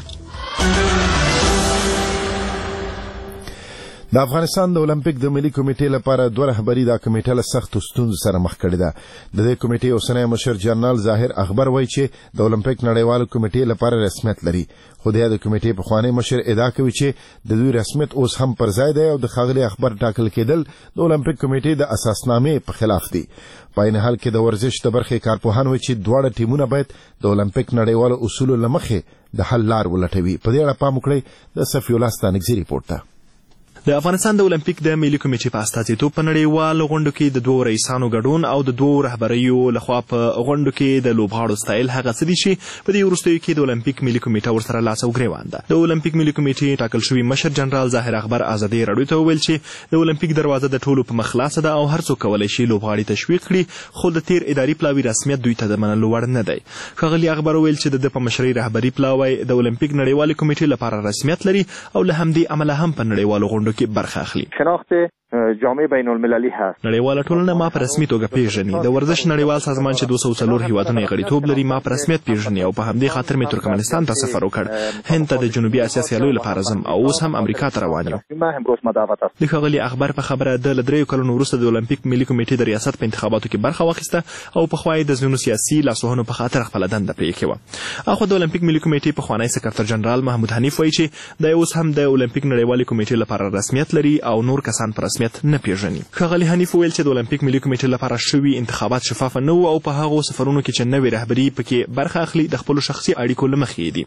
د افغانستان د اولمپیک د ملي کمیټې لپاره دوه رهبري دا کمیټه له سختو ستونزو سره مخ کړې ده. د دې کمیټې اوسنی مشر جنرال ظاهر اخبار وایي چې د اولمپیک نړیوالو کمیټې لپاره رسمیت لري، خو د دې کمیټې پخوانی مشر ادعا کوي چې د دوی رسمیت اوس هم پر ځای دی او د ښاغلي اخبار ټاکل کېدل د اولمپیک کمیټې د اساسنامې په خلاف دي. په عین حال کې د ورزش د برخې کارپوهان وایي چې دواړه ټیمونه باید د اولمپیک نړیوالو اصولو له مخې د حل لار ولټوي. په دې اړه پام وکړئ د صفي الله ستانکزي ریپورټ ته. د افغانستان د اولمپیک د ملي کمیټې په استازیتوب په نړیوالو غونډو کې د دوو رئیسانو ګډون او د دوو رهبریو لخوا په غونډو کې د لوبغاړو ستایل هغه څه دي چې په دې وروستیو کې د اولمپیک ملي کمیټه ورسره لاس او ګریوان ده. د اولمپیک ملي کمیټې ټاکل شوي مشر جنرال ظاهر اخبار ازادي راډیو ته وویل چې د اولمپیک دروازه د ټولو په مخ خلاصه ده او هر څوک کولی شي لوبغاړي تشویق کړي، خو د تیر اداري پلاوي رسمیت دوی ته د منلو وړ نه دی. ښاغلي اخبار وویل چې د ده په مشرۍ رهبري پلاوی د اولمپیک نړیوالې کمیټې لپاره رسمیت لري او له همدې امله هم په نړیوالو غونډو کې برخه اخلي. شناخت جامعه بین المللی هست. نړیواله ټولنه ما په رسمي توګه پیژني. د ورزش نړیوال سازمان چې دوه سوه څلور هیوادونه یې غړیتوب لري ما په رسمیت پیژني او په همدې خاطر مې ترکمنستان ته سفر وکړ. هند ته د جنوبي اسیا سیالیو لپاره ځم او اوس هم امریکا ته روان یم. د ښاغلي اخبار په خبره د له دریو کلونو وروسته د اولمپیک ملي کمیټې د ریاست په انتخاباتو کې برخه واخیسته او پخوا یې د ځینو سیاسي لاسوهنو په خاطر خپله دنده پرېښې وه. اخوا د اولمپیک ملي کمیټې پخوانی سکرتر جنرال محمود حنیف وایي چې دی اوس هم د اولمپیک نړیوالې کمیټې لپاره رسمیت لري او نور کسان په رسمیت نه پیژني. ښاغلي حنیف وویل چې د اولمپیک ملي کمیټې لپاره شوي انتخابات شفافه نه وو او په هغو سفرونو کې چې نوې رهبري پکې برخه اخلي د خپلو شخصي اړیکو له مخې دي.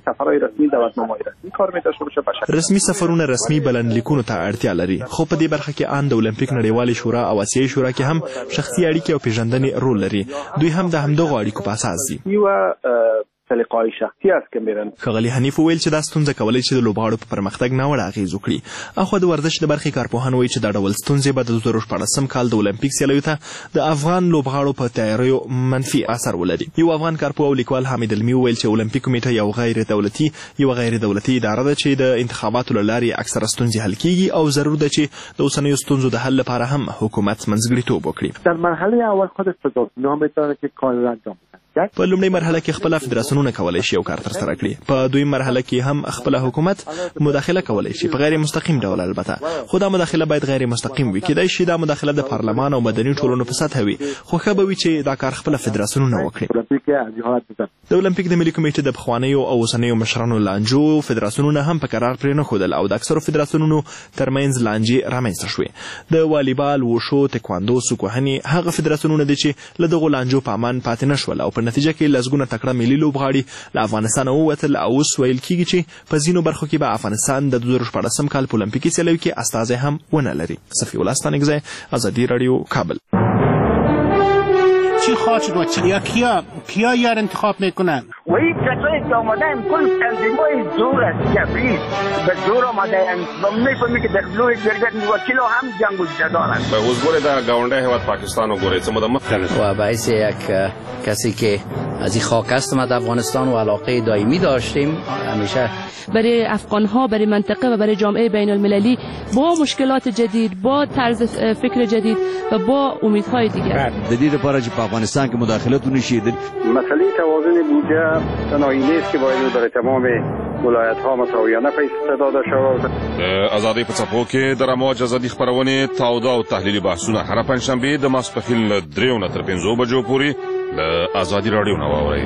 رسمي سفرونه رسمي بلنلیکونو ته اړتیا لري، خو په دې برخه کې ان د اولمپیک نړیوالې شورا او اسیایي شورا کې هم شخصي اړیکې او پیژندنې رول لري. دوی هم د همدغو اړیکو په اساس دي. سلیقه‌های شخصی است که میرن. ښاغلي حنیف وویل چې دا ستونزه کولی چې د لوبغاړو په پرمختګ ناوړه اغېز وکړي. اخوا د ورزش د برخې کارپوهان وایي چې دا ډول ستونزې به د دوه زره شپاړسم کال د اولمپیک سیالیو ته د افغان لوبغاړو په تیاریو منفي اثر ولري. یو افغان کارپوه او لیکوال حامد علمي وویل چې اولمپیک کمیټه یو غیر دولتي یو غیر دولتي اداره ده چې د انتخاباتو له لارې اکثره ستونزې حل کیږي او ضرور ده چې د اوسنیو ستونزو د حل لپاره هم حکومت منځګړیتوب وکړي. در مرحله اول خودش تضاد نام داره که کار را انجام بدن. حیثیت. په لومړۍ مرحله کې خپل فدراسیونونه کولای شي یو کار ترسره کړي. په دویم مرحله کې هم خپل حکومت مداخله کولای شي په غیر مستقیم ډول، البته خو دا مداخله باید غیر مستقیم وي. کېدای شي دا مداخله د پارلمان او مدني ټولنو په سطح وي، خو ښه به وي چې دا کار خپل فدراسیونونه وکړي. د اولمپیک د ملي کمیټې د پخوانیو او اوسنیو مشرانو لانجو فدراسیونونه هم په قرار پرې نه ښودل او د اکثرو فدراسیونونو ترمنځ لانجې رامنځته شوې. د والیبال، وشو، تکواندو، سوکوهنې هغه فدراسیونونه دي چې له دغو لانجو په امان پاتې نه شول او په نتیجه کې لسګونه تکړه ملي لوبغاړي له افغانستانه ووتل او اوس ویل کېږي چې په ځینو برخو کې به افغانستان د دوه زره شپاړسم کال په اولمپیکي سیالیو کې استازی هم ونه لري. صفی الله ستانکزی، ازادي راډیو، کابل. چی خواهد و چیا کیا کیا یار انتخاب میکنن؟ و این کسایی که آمدن کل تنظیمای زور است، کبریز به زور آمدن و میفهمی که در بلوی جرگت وکیل هم جنگ جدارن. به حضور در گاونده هواد پاکستان و گوره چه مدام و باعث یک کسی که از این خاک هستم از افغانستان و علاقه دائمی داشتیم همیشه برای افغان ها، برای منطقه و برای جامعه بین المللی با مشکلات جدید، با طرز فکر جدید و با امیدهای دیگر. جدید لپاره چې په افغانستان کې مداخلت ونشي. مسئله توازن بودجه تنهایی نیست که باید در تمام ولایت ها مساویانه پیش داده شود. ازادي په څپو کې د رموج ازادي خبرونه تاوده او تحلیلي بحثونه هر پنځشنبه د ماسپښین له دریو نه تر پنځو بجو پورې له ازادي راډیو نه واورئ.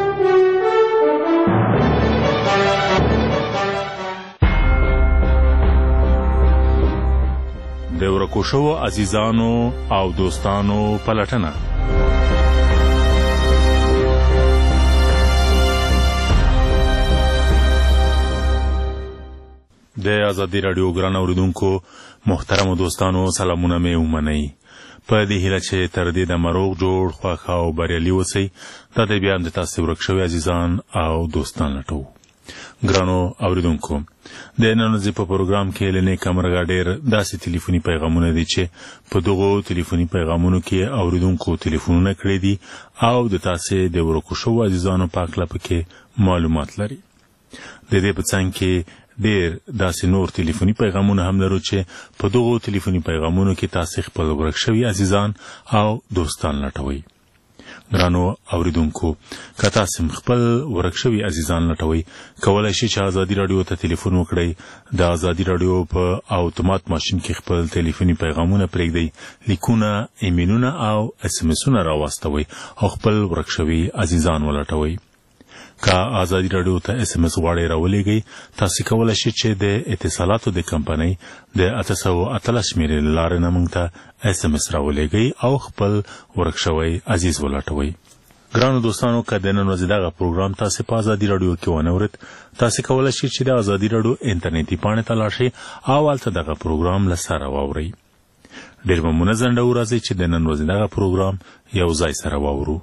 د ورکو شوو عزیزانو او دوستانو پلټنه. د ازادي راډیو ګران اوریدونکو محترم دوستانو سلامونه مې ومنئ. په دې هیله چې تر دې د مروغ جوړ خوښ او بریالي اوسئ. دا دی بیا هم د تاسې ورک شوي عزیزان او دوستان لټوو. ګرانو اوریدونکو، د نن ورځې په پروګرام کې له نیکه مرغه ډېر داسې تلیفوني پیغامونه دي چې په دغو تلیفوني پیغامونو کې اوریدونکو تلیفونونه کړي دي او د تاسې د ورکو شوو عزیزانو په هکله پکې معلومات لري. د دې په څنګ کې ډېر داسې نور تلیفوني پیغامونه هم لرو چې په دغو تلیفوني پیغامونو کې تاسې خپل ورک شوي عزیزان او دوستان لټوئ. ګرانو اوریدونکو، که تاسې خپل ورک شوي عزیزان لټوئ، کولی شئ چې ازادي راډیو ته تلیفون وکړئ. د ازادي راډیو په اوتومات ماشین کې خپل تلیفوني پیغامونه پرېږدئ، لیکونه، ایمیلونه او اس ام اسونه راواستوئ او خپل ورک شوي عزیزان ولټوئ. که ازادي راډیو ته اس ام اس غواړئ راولېږئ، تاسې کولی شئ چې د اتصالاتو د کمپنۍ د اته سوه اتلس شمېرې له لارې نه موږ ته اس ام اس راولېږئ او خپل ورک شوی عزیز ولټوئ. ګرانو دوستانو، که د نن ورځې دغه پروګرام تاسې په ازادي راډیو کې ونه اورېد، تاسې کولی شئ چې د ازادي راډیو انټرنیټي پاڼې ته لاړ شئ او هلته دغه پروګرام له سره واورئ. ډېر به مو نه ځنډوو، راځئ چې د نن ورځې دغه پروګرام یو ځای سره واورو.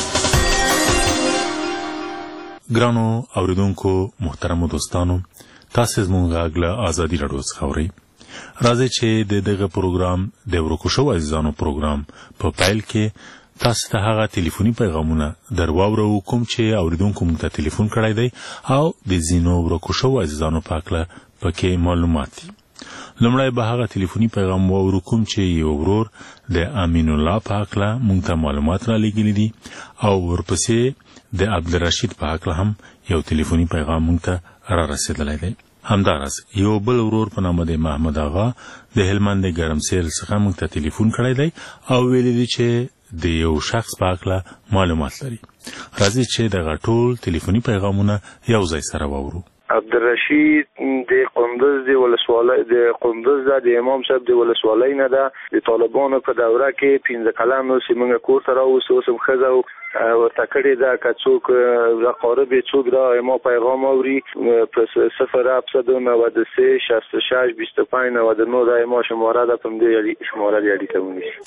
ګرانو اوریدونکو محترمو دوستانو، تاسې زموږ غږ له ازادي راډیو څخه اورئ. راځئ چې د دغه پروګرام د ورکو شوو عزیزانو پروګرام په پیل کې تاسو ته هغه تلیفوني پیغامونه در واورو کوم چې اوریدونکو موږ ته تلیفون کړی دی او د ځینو ورکو شوو عزیزانو په هکله پکې معلومات دي. لومړی به هغه تلیفوني پیغام واورو کوم چې یو ورور د امین الله په هکله موږ ته معلومات رالیږلي دي او ورپسې د عبدالرشید په هکله هم یو تلیفوني پیغام موږ ته را رسېدلی دی. همداراز یو بل ورور په نامه د محمد آغا د هلمند د ګرمسیر څخه موږ ته تلیفون کړی دی او ویلي دي چې د یو شخص په هکله معلومات لري. راځئ چې دغه ټول تلیفوني پیغامونه یو ځای سره واورو. عبدالرشید د قندوز د ولسوالۍ د قندوز د امام صاحب د ولسوالۍ نه ده. د طالبانو په دوره کې پنځه کلن اوس موږ کور ته راوستو، اوس هم ښځه ورته کړې ده که څوک رقارب یې څوک دا ما پیغام اوري په صفر هفتصد و نود و سه شصت و شش بیست و پنج نود و نه دا ما شماره ده، په همدې شماره دې اړیکه ونیسي.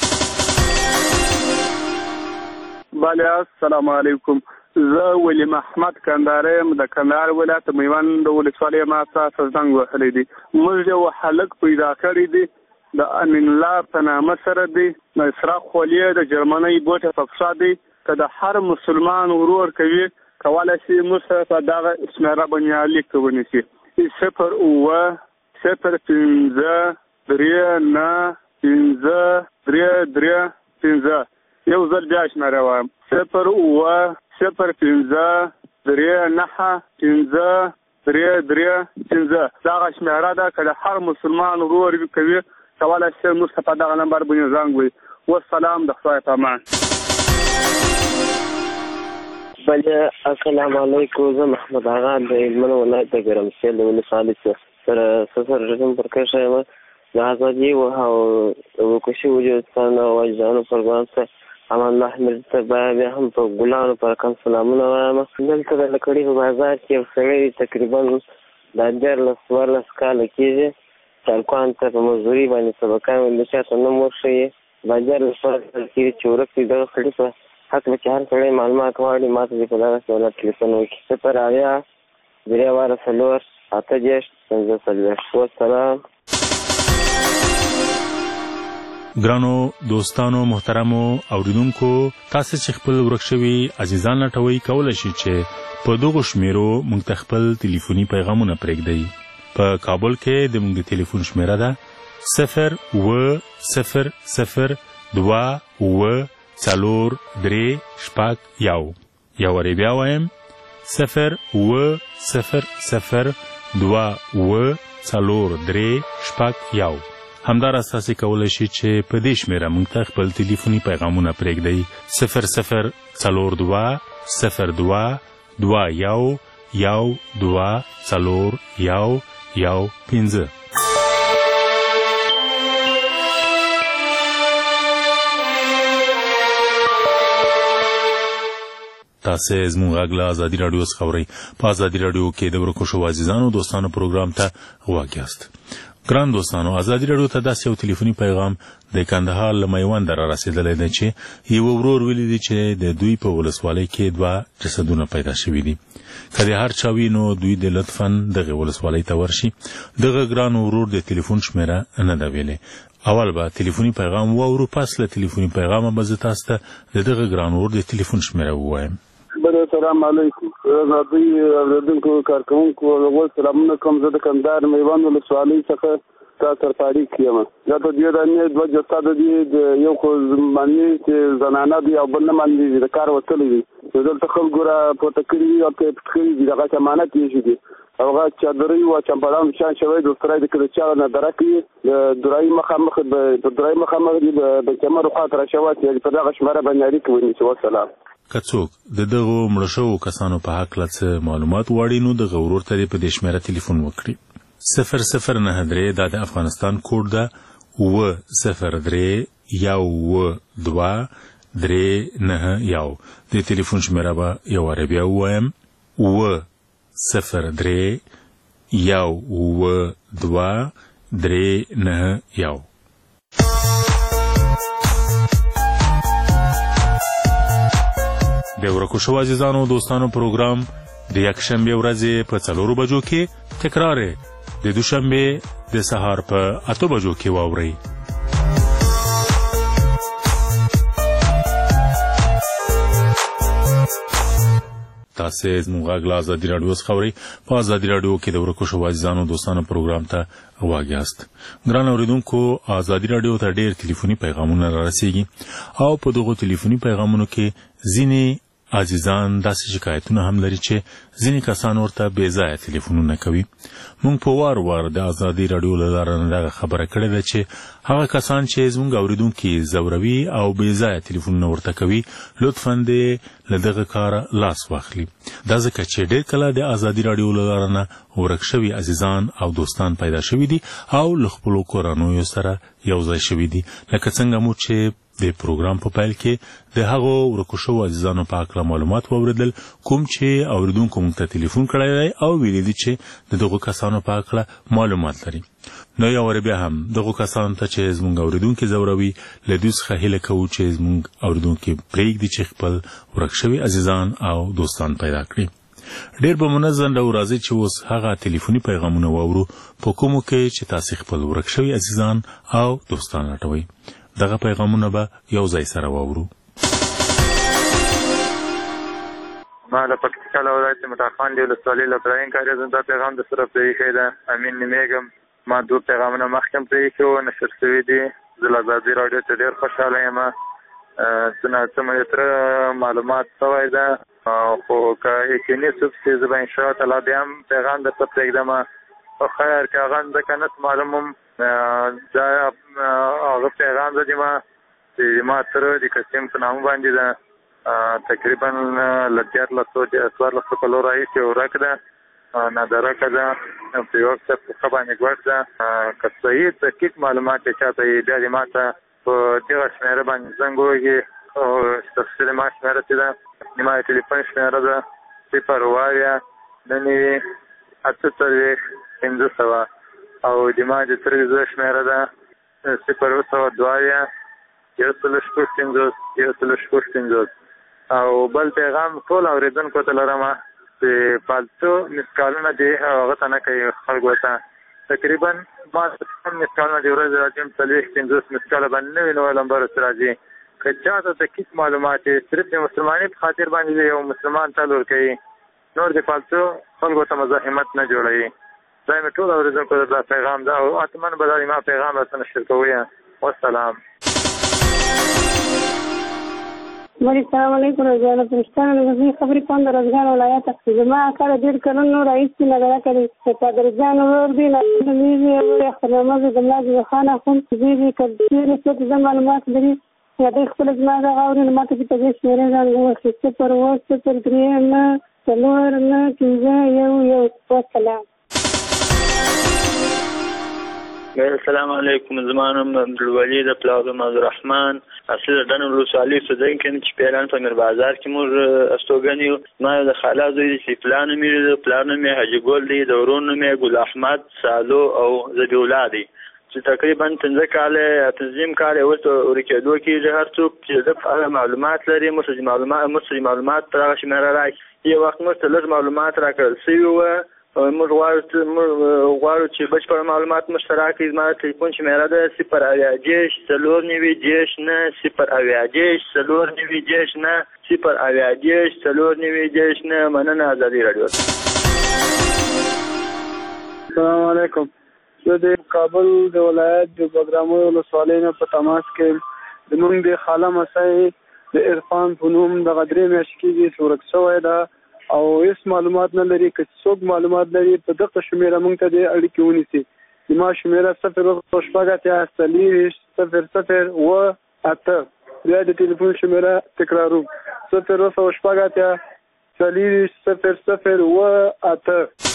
بله، السلام علیکم. زه ولی محمد کندهاری یم، د کندهار ولایت میوند ولسوالۍ ما ته زنګ وهلی دی. موږ یو هلک پیدا کړی دی د امین الله په نامه سره دی، د اسراق خولې د جرمنۍ بوټه په پښه دی. که د هر مسلمان ورور کوي کولی شي موږ سره په دغه شمېره باندې اړیکه ونیسي. صفر اووه صفر پنځه درې نه پنځه درې درې پنځه. یو ځل بیا شمېره وایم: صفر اووه صفر پنځه درې نهه پنځه درې درې پنځه دغه شمېره ده که د هر مسلمان ورور کوي کولی شي موږ ته په دغه نمبر باندې زنګ ووهي والسلام د خدای په امان. بله السلام علیکم، زه محمد آغا د هلمند ولایت د ګرمسیر د ولسوالۍ سره سفر رسم پر کښه یم. د ازادي او وکشي وجودستان او وجدانو پروګرام ته امان الله میر ته بیا هم په ګلانو پر کم سلامونه وایم. دلته د لکړي په بازار کې یو سړی تقریبا د دیارلس څوارلس کاله کېږي سالکوان ته په مزدوري باندې سبقان ویل د چا ته نه مور ښیي. د دیارلس څوارلس کاله کېږي چې ورک دي دغه سړي په حق به چې هر سړی معلومات غواړي ما ته دې په دغسې ولایت ټلیفون وکړي. صفر اویا درې واره څلور اته دېرش پنځه څلوېښت. والسلام. ګرانو دوستانو محترمو اوریدونکو، تاسو چې خپل ورک شوي عزیزان لټوئ کولی شئ چې په دغو شمیرو موږ ته خپل تلیفوني پیغامونه پرېږدئ. په کابل کې د موږ د تلیفون شمیره ده صفر اوه صفر صفر دوه اوه څلور درې شپږ یو. یو وارې بیا وایم صفر اوه صفر صفر دوه اوه څلور درې شپږ یو. همداراز تاسې کولی شئ چې په دې شمېره موږ ته خپل تلیفوني پیغامونه پرېږدئ صفر صفر څلور دوه صفر دوه دوه یو یو دوه څلور یو یو پنځه. تاسې زموږ غږ له ازادي راډیو څخه اورئ. په ازادي راډیو کې د ورکو شوو عزیزانو دوستانو پروګرام ته غوږ یاست. ګران دوستانو، ازادي راډیو ته داسې یو تلیفوني پیغام د کندهار له میوند را رسېدلی دی چې یو ورور ویلي دي چې د دوی په ولسوالۍ کې دوه جسدونه پیدا شوي دي. که د هر چا وي نو دوی د لطفا دغې ولسوالۍ ته ورشي. دغه ګران ورور د تلیفون شمېره نه ده ویلې. اول به تلیفوني پیغام واورو، پس له تلیفوني پیغامه به زه تاسو ته د دغه ګران ورور د تلیفون شمېره ووایم. بله السلام علیکم. راځئ اورېدونکو کارکوونکو ول سلامونه کوم. زه د کندهار میوند ولسوالۍ څخه تا تر تاریخ یم. دا د دې دانې دوه جسده دي، د یو خو معنی چې زنانه دي او بل نه معنی د کار وتلی دي. دلته خلکو را پورته کړي دي او پټ کړي دي. دغه امانت یې شي دي. هغه چادرۍ و چمپړان شان شوی د سترای د کله چا نه درکې د درای مخامخ د درای مخامخ د کمر خاطر شوی چې په دغه شماره باندې اړیکه ونیسي. والسلام. که څوک د دغو مړه شوو کسانو په هکله څه معلومات غواړي نو دغه ورور ته دې په دې شمېره تلیفون وکړي. صفر صفر نهه درې دا د افغانستان کوډ ده. اوه صفر درې یو اوه دوه درې نهه یو. د تلیفون شمېره به یو وارې بیا ووایم اوه صفر درې یو اوه دوه درې نهه یو. د ورکو شو عزیزانو دوستانو پروګرام د یکشنبې ورځې په څلورو بجو کې تکرار د دوشنبې د سهار په اتو بجو کې واورئ. تاسې زموږ غږ له ازادي راډیو څخه اورئ. په ازادي راډیو کې د ورکو شوو عزیزانو دوستانو پروګرام ته غوږ یاست. ګران اورېدونکو، ازادي راډیو ته ډېر تلیفوني پیغامونه را رسېږي او په دغو تلیفوني پیغامونو کې ځینې عزیزان داسې شکایتونه هم لري چې ځینې کسان ورته بې ځایه تلیفونونه کوي. موږ په وار وار د ازادي راډیو له لارې نه دغه خبره کړې ده چې هغه کسان چې زموږ اورېدونکي ځوروي او بې ځایه تلیفونونه ورته کوي لطفا دې له دغه کاره لاس واخلي. دا ځکه چې ډېر کله د ازادي راډیو له لارې نه ورک شوي عزیزان او دوستان پیدا شوي دي او له خپلو کورنیو سره یو ځای شوي دي. لکه څنګه مو چې د پروګرام په پیل کې د هغو ورکو شوو عزیزانو په هکله معلومات واورېدل، کوم چې اورېدونکو موږ ته تلیفون کړی دی او ویلي دي چې د دغو کسانو په هکله معلومات لري. نو یو وارې بیا هم دغو کسانو ته چې زموږ اورېدونکي ځوروي له دوی څخه هیله کوو چې زموږ اورېدونکي پرېږدي چې خپل ورک شوي عزیزان او دوستان پیدا کړي. ډېر به منظم ډول راځي چې اوس هغه تلیفوني پیغامونه واورو په کومو کې چې تاسې خپل ورک شوي عزیزان او دوستان لټوئ. دغه پیغامونه به یو ځای سره واورو. ما د پکتیکا له ولایت متاخان دی ولسوالۍ له ابراهیم کاري زم دا پیغام د سره پرېښی ده. امین نومېږم. ما دوه پیغامونه مخکې هم پرېښي وو، نشر شوي دي. زه له ازادي راډیو ته ډېر خوشحاله یم. څه ناڅه مې تره معلومات شوی ده خو که یقیني څوک چې زه به انشاءالله تعالی بیا هم پیغام درته پرېږدم خو خیر که هغه ځکه نه معلوم هم دا هغه پیغام ده ما چې ما تره د قسیم په نامه باندې ده تقریبا له دیارلسو څوارلسو کلو راهیسې ورک ده نادرکه ده په یو وخت په باندې ګوډ ده که صحیح دقیق معلومات یې چاته یې بیا دې ما ته په دغه شمېره باندې زنګ ووهي او تفصیل ما شمېره چې ده زما د ټلیفون شمېره ده صفر اوه اویا نهه نوي اته څلوېښت پنځه سوه او د ما د ترې زه شمېره ده صفر اوه سوه دوه اویا یو سل شپږ پنځوس یو سل شپږ پنځوس او بل پیغام ټول اورېدونکو ته لرم چې فالتو مسکالونه دې هغه ته نه کوي خلکو ته تقریبا ما هم مسکالونه د ورځې راځي څلوېښت پنځوس مسکاله باندې نوي نوی نمبر ورته راځي که چاته دقیق معلومات یې صرف د مسلمانۍ په خاطر باندې یو مسلمان تل ورکوي نور د فالتو خلکو ته مزاحمت نه جوړوي دا مې ټول اورېدونکو ته دا پیغام ده او حتما به دا ما پیغام راته نشر کوئ والسلام مری السلام علیکم رضوانه پرشتانه د غزني خبرې کوم د روزګان ولایت زما کار ډېر کلونو راهیسې نظره کړې چې قادرجان ورور دی نمیزې ورې اخترنامه د ملا جوړ خان اخون دې دې کړي څه څه معلومات لري یا د خپل ځما د غاوري نه ماته په دې شمېرې ځان وښه چې پر واسطه پر درې نه څلور نه پنځه یو یو والسلام السلام علیکم زما نوم عبدالولي د پلار نوم عبدالرحمن اصلي د ډنډ ولسوالۍ اوسېدونکی یم چې پیران په میر بازار کې موږ استوګن یو زما یو د خالا زوی دی چې پلار نوم یې د پلار نوم یې حاجي ګل دی د ورور نوم یې ګل احمد سالو او ذبیح الله دی چې تقریبا پنځه کاله یا پنځم کال یې ورته ورکېدو کېږي هر څوک چې د په اړه معلومات لري موږ معلومات موږ معلومات پر هغه شمېره راکړي یو وخت موږ ته لږ معلومات راکړل سوي وه موږ غواړو چې بشپړ معلومات موږ ته راکړي زما د ټلیفون شمېره ده صفر اویا دېرش څلور نوي دېرش نه صفر اویا دېرش څلور نوي دېرش نه صفر اویا دېرش څلور نوي دېرش نه مننه ازادي راډیو السلام علیکم زه د کابل د ولایت د بګرامو ولسوالۍ نه په تماس کې زموږ د خاله مسئ د عرفان په نوم دغه درې میاشتې کېږي چې ورک شوی ده او هیڅ معلومات نه لري که څوک معلومات لري په دغه شمېره موږ ته د اړیکې ونیسي زما شمېره صفر اوه شپږ اتیا څلېرویشت صفر صفر اوه اته بیا د ټلیفون شمېره تکراروم صفر اوه شپږ اتیا څلېرویشت صفر صفر اوه اته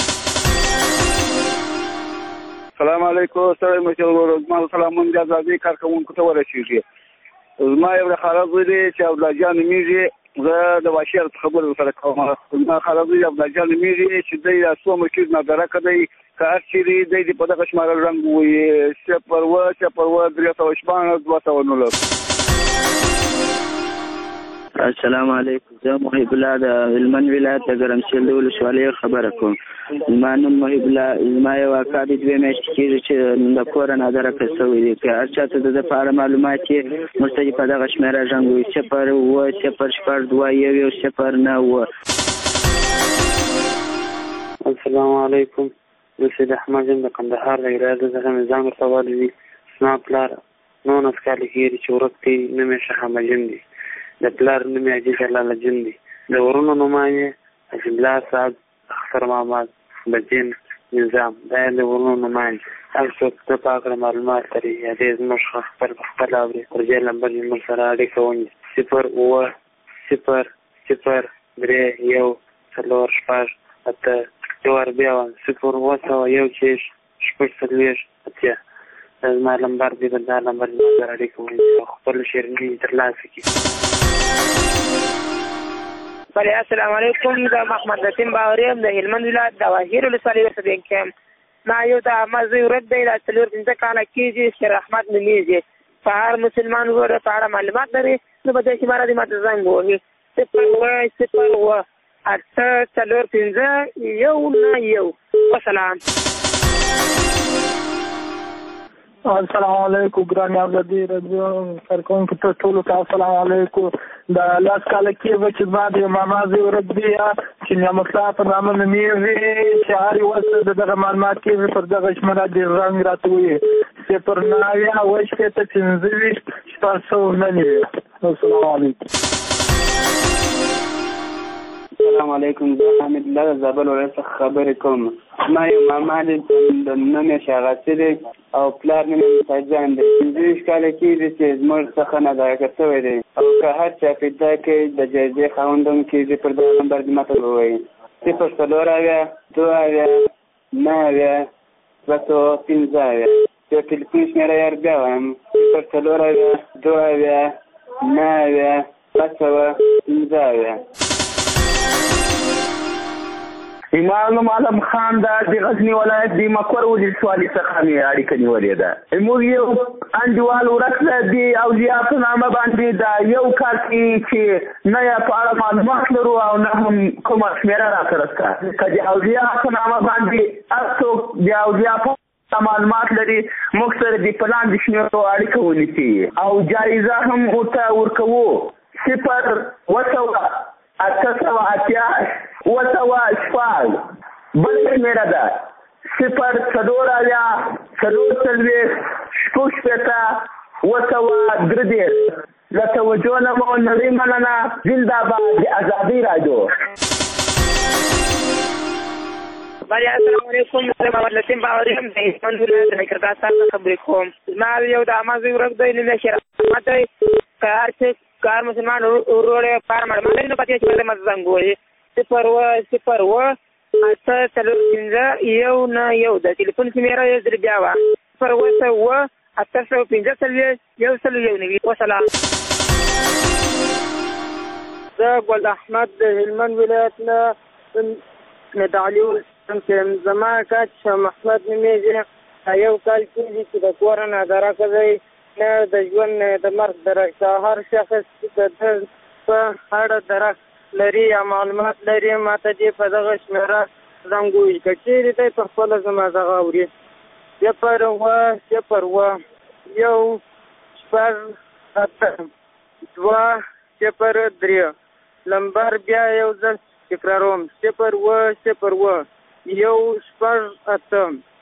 السلام علیکم سړی مشر زما سلامونه د ازادۍ کارکوونکو ته ورسېږي زما یو خاله زوی دی چې عبدالله جان نومېږي زه د واشر خبرې ورسره کوم زما خاله زوی عبدالله جان نومېږي چې دی د څو مرکز نادرکه دی که هر چېرې دی د په دغه شماره رنګ ووایي صفر اوه صفر اوه درې سوه شپاړس دوه سوه نولس السلام علیکم زه محب الله د هلمند ولایت د ګرمسیر د ولسوالۍ خبره کوم زما نوم محب الله زما یو اکا د دوې میاشتې کېږي چې د کوره نادرکه شوی دی که هر چا ته د ده په اړه معلومات یې موږ ته په دغه شمېره رنګ وي صفر اوه صفر شپږ دوه یو یو صفر نه اوه السلام علیکم زه سید احمد یم د کندهار د ولایت څخه مې ځان ورته ویلی دي زما پلار نولس کاله کېږي چې ورک دی نوم یې شیخ احمد جون دی د پلار نوم یې حاجي جلال جون دی د ورونو نومان یې حاجي الله صاحب اختر محمد بدین نظام دا یې د ورونو نومان هر څوک ته په هکله معلومات لري یا دې زموږ خپل په خپل اوري پر دې نمبر یې موږ سره اړیکه ونیسي صفر اوه صفر صفر درې یو څلور شپږ اته یو وار بیا وایم صفر اوه سوه یو شپږ شپږ څلوېښت اتیا دا زما نمبر دی په دا نمبر یې موږ سره اړیکه ونیسي او خپل شیریني ترلاسه کړي بله السلام علیکم زه محمد لطیم باوري یم د هلمند ولایت د واهیر ولسوالۍ اوسېدونکی یم ما یو د احمد زوی ورک دی دا څلور پنځه کاله کېږي شیر احمد نومېږي په هر مسلمان ورور په اړه معلومات لري نو په دې شماره دې ما ته زنګ ووهي صفر اوه صفر اوه اته څلور پنځه یو نه یو وسلام السلام علیکم ګرانې ازادي راډیو کارکوونکو ته ټولو ته السلام علیکم د لاس کاله کې به چې زما د ماما زوی ورک دی چې نعمت الله په نامه نومېږي چې هر یو څه د دغه معلومات کېږي پر دغه شمېره د رنګ راته ووایي صفر نهه اویا اوه شپېته پنځه ویشت شپږ سوه نهه نوي السلام علیکم السلام علیکم، زه حمید الله د زابل ولایت څخه خبرې کوم. ما یو ماما دی د نوم یې شاغاسي دی او پلار نوم یې مساجان دی. پنځه ویشت کاله کېږي چې زموږ څخه نادارکه شوی دی او که هر چا پیدا کوي د جایزې خاوند هم کېږي، پر دغه نمبر دې ماته ووایي: صفر څلور اویا دوه اویا نهه اویا دوه سوه پنځه اویا. د ټلیفون شمېره یې بیا وایم: صفر څلور اویا دوه اویا نهه اویا دوه سوه پنځه اویا. امام عالم خان دا د غزنی ولایت د مکور ولسوالۍ څخه مې اړیکه نیولې ده. موږ یو انډیوال ورک ده د اولیاء په نامه باندې دا یو کال کې چې نه یې په اړه معلومات لرو او نه هم کومه شمېره راسره شته. که د اولیاء په نامه باندې هر څوک د اولیاء په معلومات لري، موږ سره د په لاندې شمېرو اړیکه ونیسي او جایزه هم ورته ورکوو: صفر اوه سوه اته سوه اتیا اوه سوه شپږ. بل شمېره ده صفر څلور اویا څلور څلوېښت شپږ شپېته اوه سوه درې دېرش. له توجه نه مو نړۍ مننه. زنده‌باد د ازادۍ راډیو. بله السلام علیکم، زه محمد لطیف باوري یم د هلمند ولایت د نکردار څخه خبرې کوم. زما یو د عامه زوی ورک دی، نوم یې شیر احمد دی. که هر څه کار مسلمان ورور یې پاره معلومات لري نو پاتې چې ماته ماته زنګ ووایي: صفر اوه صفر اوه اته څلور پنځه یو نه یو. د ټلیفون شمېره یې زر بیا وه: صفر اوه سوه اوه اته سوه پنځه څلوېښت یو سل یو نوي. وسلام. زه ګل احمد د هلمند ولایت نه د علي ولسم کې یم. زما کاچ شاه محمد نومېږي. یو کال کېږي چې د کوره نادارکه دی، نه د ژوند نه د مرګ درک. هر شخص چې د ده په اړه درک لري یا معلومات لري ماته دې په دغه شمېره زنګ ووایي. که چېرې دی په خپله زما دغه اوري: صفر اوه صفر اوه یو شپږ اته دوه صفر درې. لمبر بیا یو ځل تکراروم: صفر اوه صفر اوه یو شپږ اته.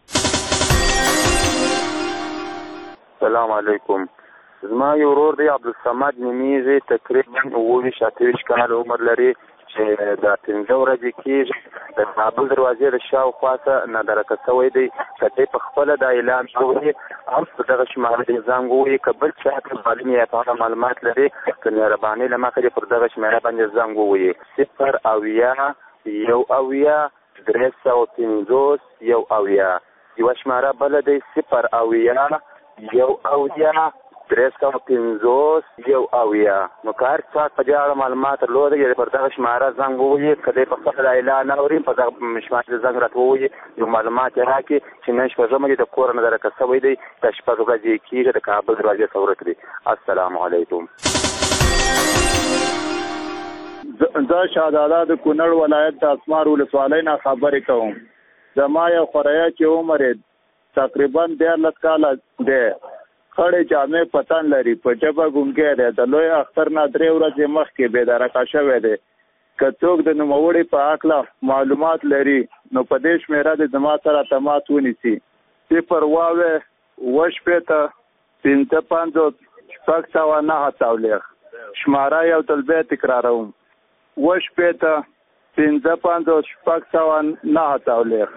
السلام علیکم، زما یو ورور دی عبدالصمد نومېږي. تقریبا اووه ویشت اته ویشت کاله عمر لري چې دا پنځه ورځې کېږي د کابل دروازې د شاوخوا څخه نادارکه شوی دی. که دی په خپله دا اعلان وکړي او په دغه شمېره دې زنګ ووایي. که بل چا ته معلوم یا په اړه معلومات لري، که مهربانۍ له مخې دې پر دغه شمېره باندې زنګ ووایي: صفر اویا یو اویا درې سوه پنځوس یو اویا. یوه شمېره بله دی: صفر اویا یو اویا درې سوه پنځوس یو اویا. نو که هر څوک په دې اړه معلومات درلودی پر دغه شمېره زنګ ووایي. که دی په خپله اعلان اوري په دغه شمېره زنګ راته ووایي، یو معلومات یې راکړي چې نن شپږمه دی، د کوره نادارکه شوی دی، دا شپږ ورځې کېږي د کابل دروازې څخه ورک دی. السلام علیکم. زه شهزاده د کونړ ولایت د اسمار ولسوالۍ نه خبرې کوم. زما یو خوریه چې عمر یې تقریبا دیارلس کاله دی، خړې جامې پتن لري، په ژبه ګونګی دی، د لوی اختر نه درې ورځې مخکې بېدرکه شوی دی. که څوک د نوموړي په هکله معلومات لري نو په دې شمېره دې زما سره تماس ونیسي: صفر اوه اوه شپېته پنځه پنځوس شپږ سوه نهه څلوېښت. شمېره یو ځل بیا تکراروم: اوه شپېته پنځه پنځوس شپږ سوه نهه څلوېښت.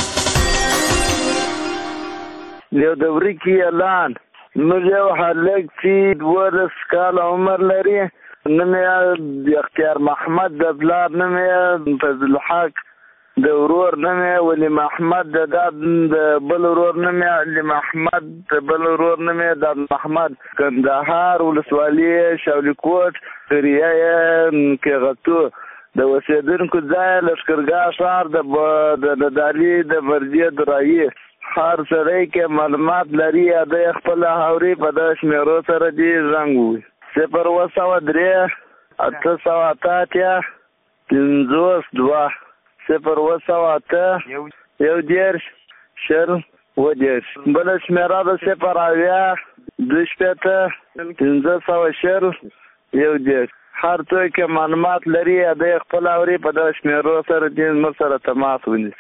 یو د وریکې اعلان: موږ یو هلک چې دولس کاله عمر لري، نوم یې اختیار محمد، د پلار نوم یې فضل الحق، د ورور نوم یې ولی محمد، د داد د بل ورور نوم یې علي محمد، د بل ورور نوم یې داد محمد. کندهار ولسوالي شاولي کوټ قریه یې کېغتو. د اوسېدونکو ځای لښکرګاه ښار د دالي د برجې درایي. هر سړی کې معلومات لري یا دی خپله اوري په دغه شمېرو سره دې زنګ ووایي: صفر اوه سوه درې اته سوه اته اتیا پنځوس دوه. صفر اوه سوه اته یو دېرش شل اووه دېرش. بله شمېره ده: صفر اویا دوه شپېته پنځه سوه شل یو دېرش. هر څوک کې معلومات لري یا دی خپله اوري په دغه شمېرو سره دې زموږ سره تماس ونیسي.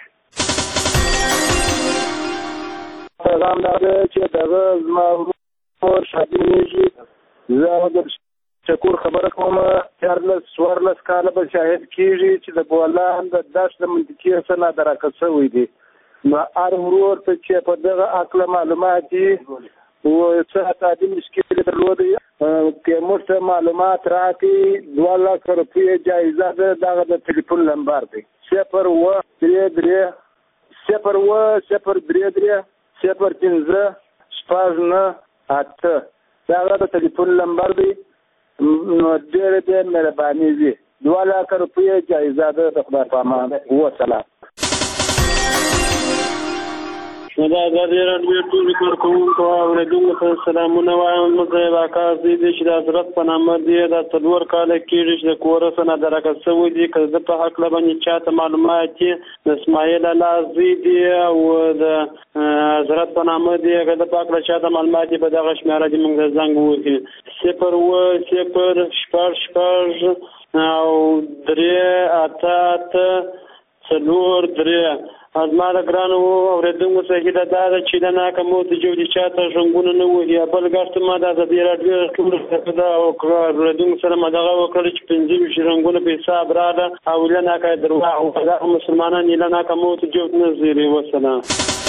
پیغام دا دی چې دغه زما ورور شادي کېږي. زه د شکور خبره کوم دیارلس څوارلس کاله به شاهد کېږي چې د بولان د دشت د منطقې څه نادرکه شوی دی. نو هر ورور ته چې په دغه عقله معلومات دي او څه تعلیم مشکل درلودي که موږ ته معلومات راکړي دوه لکه روپۍ جایزه ده. دغه د ټلیفون نمبر دی صفر اووه درې درې صفر اووه صفر درې درې صفر پنځه شپږ نهه اته. دغه د ټلیفون نمبر دی. نو ډېرې ډېرې مهرباني وي. دوه لکه روپۍ جایزه ده. د خدای په امان. وسلام. نو دا ازادي راډیو ټولو کارکوونکو او اورېدونکو ته سلامونه وایم. زه یم عکاس دی چې د حضرت په نامه دی دا څلور کاله کېږي چې د کوره څه نادرکه شوی دي. که زه په هکله باندې چاته معلومات دي د اسماعیل الله زوی دی او د حضرت په نامه دی که زه په هکله چاته معلومات دي په دغه شمېره دې موږ ته زنګ وکړي صفر اووه صفر شپږ شپږ او درې اته اته څلور درې. زما د ګرانو اورېدونکو څخه هیله دا ده چې د ناکامو د جودي چاته ژوندونه نه وهي. بل ګټ ما د ازادي راډیو ټول دا اورېدونکو سره ما دغه وکړل چې پنځه ویشت رنګونه په حساب راغله او له ناکه درواغ او دغه مسلمانان له ناکامو د جود نه زیري. وسلام.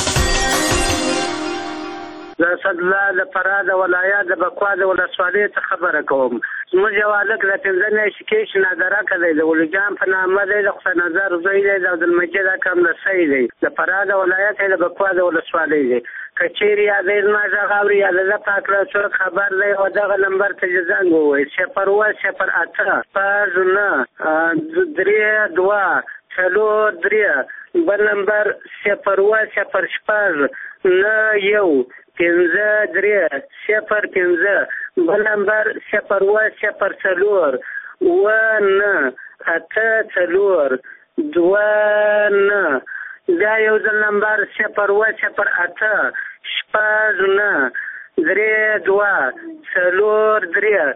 زه اسدالله د فراه د ولایت د بکوا د ولسوالۍ څخه خبره کوم. زموږ یو هلک د پنځه میاشتې کې چې نادرکه دی د ولجان په نامه دی د خدای نظر زوی دی د عبدالمجید اکرم لسی دی د فراه د ولایت د بکوا د ولسوالۍ دی. که چیرې یا دی زما غږ اوري یا د ده په هکله څوک خبر دی او دغه نمبر ته چې زنګ ووایي صفر اووه صفر اته شپږ نهه درې دوه څلور درې. بل نمبر صفر اووه صفر شپږ نهه یو پنځه درې صفر پنځه. بل نمبر صفر اووه صفر څلور اووه نهه اته څلور دوه نهه. بیا یو ځل نمبر صفر اووه صفر اته شپږ نهه درې دوه څلور درې.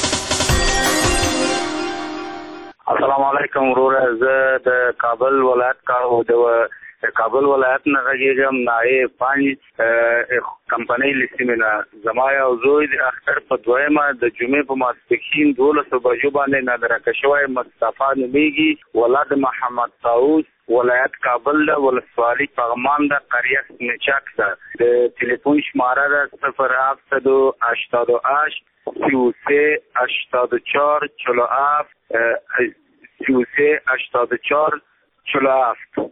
السلام علیکم وروره. زه د کابل ولایت کارو د کابل ولایت نه غږیږم. نایب پنج کمپنۍ لیسمې نه زما یو زوی د اختر په دویمه د جمعې په ماسپښین دولسو بجو باندې نادرکه شوی مصطفی نومیږي. ولد محمد طاووس ولایت کابل ده ولسوالي پغمان ده قریه سنچاک ده. د تلیفون شماره ده صفر هفتصد و هشتاد و هشت سی و سه هشتاد و چهار چهل و هفت سی و سه هشتاد و چهار چهل و هفت.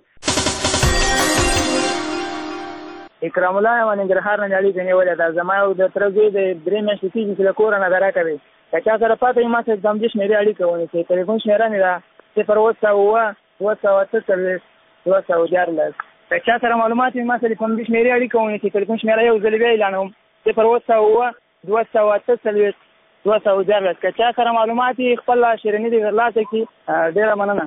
اکرام الله یم ننګرهار نه اړیکه نیولې ده. زما یو د تره زوی د درې میاشتې کېږي چې له کوره نادرکه دی. که چا سره پاته وي ما سره د همدې شمېرې اړیکه ونیسئ. ټلیفون شمېره مې ده صفر اووه سوه اووه دوه سوه اته څلوېښت دوه سوه دیارلس. که چا سره معلومات وي ما سره په همدې شمېرې اړیکه ونیسئ. ټلیفون شمېره یو ځل بیا اعلانوم صفر اووه سوه اووه دوه سوه اته څلوېښت دوه سوه دیارلس. که چا سره معلومات وي خپل شیریني دې ترلاسه کړي. ډېره مننه.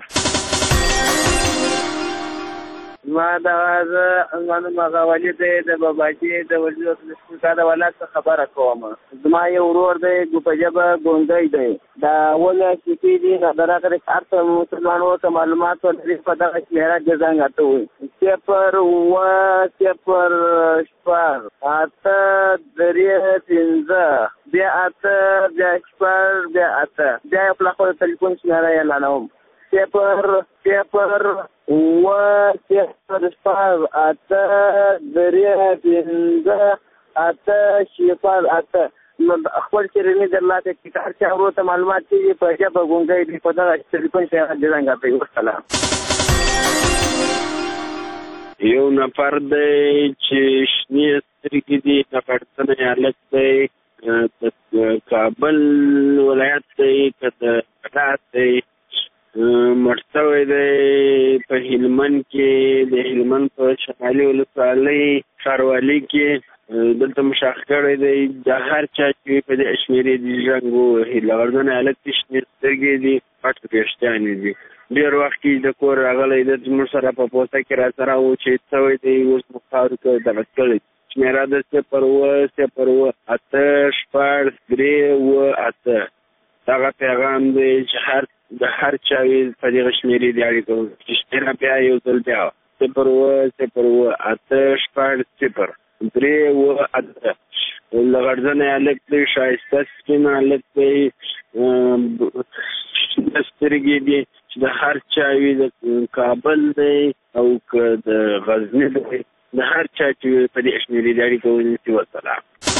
ما دغه زه زما نوم هغه ولي دی د باباجي د وزیر د ولایت څخه خبره کوم. زما یو ورور دی په ژبه ګونګی دی. دا اووه میاشتې کېږي نادرکه دی. هر څه مسلمان ورته معلومات ولري په دغه شمېره کې زنګ اته ووایي صفر اووه صفر شپږ اته درې پنځه بیا اته بیا شپږ بیا اته. بیا یو پلاخو د ټلیفون شمېره یې اعلانوم صفر صفر اووه صفر شپږ اته درې پنځه اته صفر اته. خپل شیریني درلاسه کړي. هر چا ورور ته معلومات کېږي په ژبه ګونګی دی په دغه ټلیفون شمېره دې زنګ اته. وسلام. یو نفر دی چې شنې سترګې دي نفرتنی هلک دی د کابل ولایت دی که د هرات دی مړ شوی دی په هلمند کې د هلمند په شمالي ولسوالۍ ښاروالۍ کې. دلته مشاخ کړی دی. د هر چا چې په دې شمېرې دي زنګ ووهي. له غرضنه هلک دي شنې سترګې دي پټ ویښتانې دي. ډېر وخت کې د کور راغلی دی زموږ سره په پوسته کې را سره و چې شوی دی اوس مو خاورو ته دغه کړی. شمېره د صفر اووه صفر اووه اته شپږ درې اووه اته. دغه پیغام دی چې هر د هر چا وي په دغه شمېرې دې اړیکه وکړي. شمېره بیا یو ځل بیا صفر اووه صفر اووه اته شپږ صفر درې اووه اته. لغړځنې هلک دی، ښایسته سپین هلک دی، شنه سترګې دي، چې د هر چا وي، د کابل دی او که د غزني دی، د هر چا چې په دې شمېرې د اړیکه ونیسي. وسلام.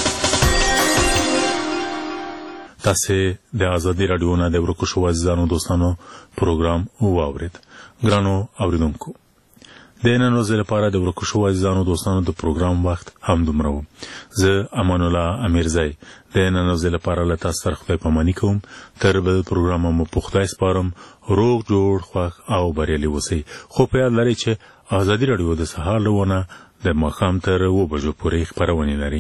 تاسې د ازادي راډیو نه د ورکو شوو عزیزانو دوستانو پروګرام واورېد. ګرانو اورېدونکو، د نن ورځې لپاره د ورکو شوو عزیزانو دوستانو د پروګرام وخت همدومره و. زه امان الله امیرزی د نن ورځې لپاره له تاسو سره خدای پاماني کوم. تر بل پروګرام مو په خدای سپارم. روغ جوړ خوښ او بریالي اوسئ. خو په یاد لرئ چې ازادي راډیو د سهار له ونه د ماښام تر اوه بجو پورې خپرونې لري.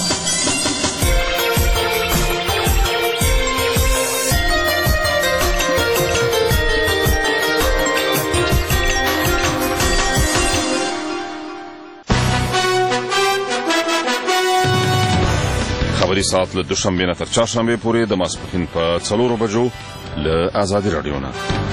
خبري ساعت له دوشنبه نه تر چهارشنبه پورې د ماسپښین په څلورو بجو له ازادي راډیو نه.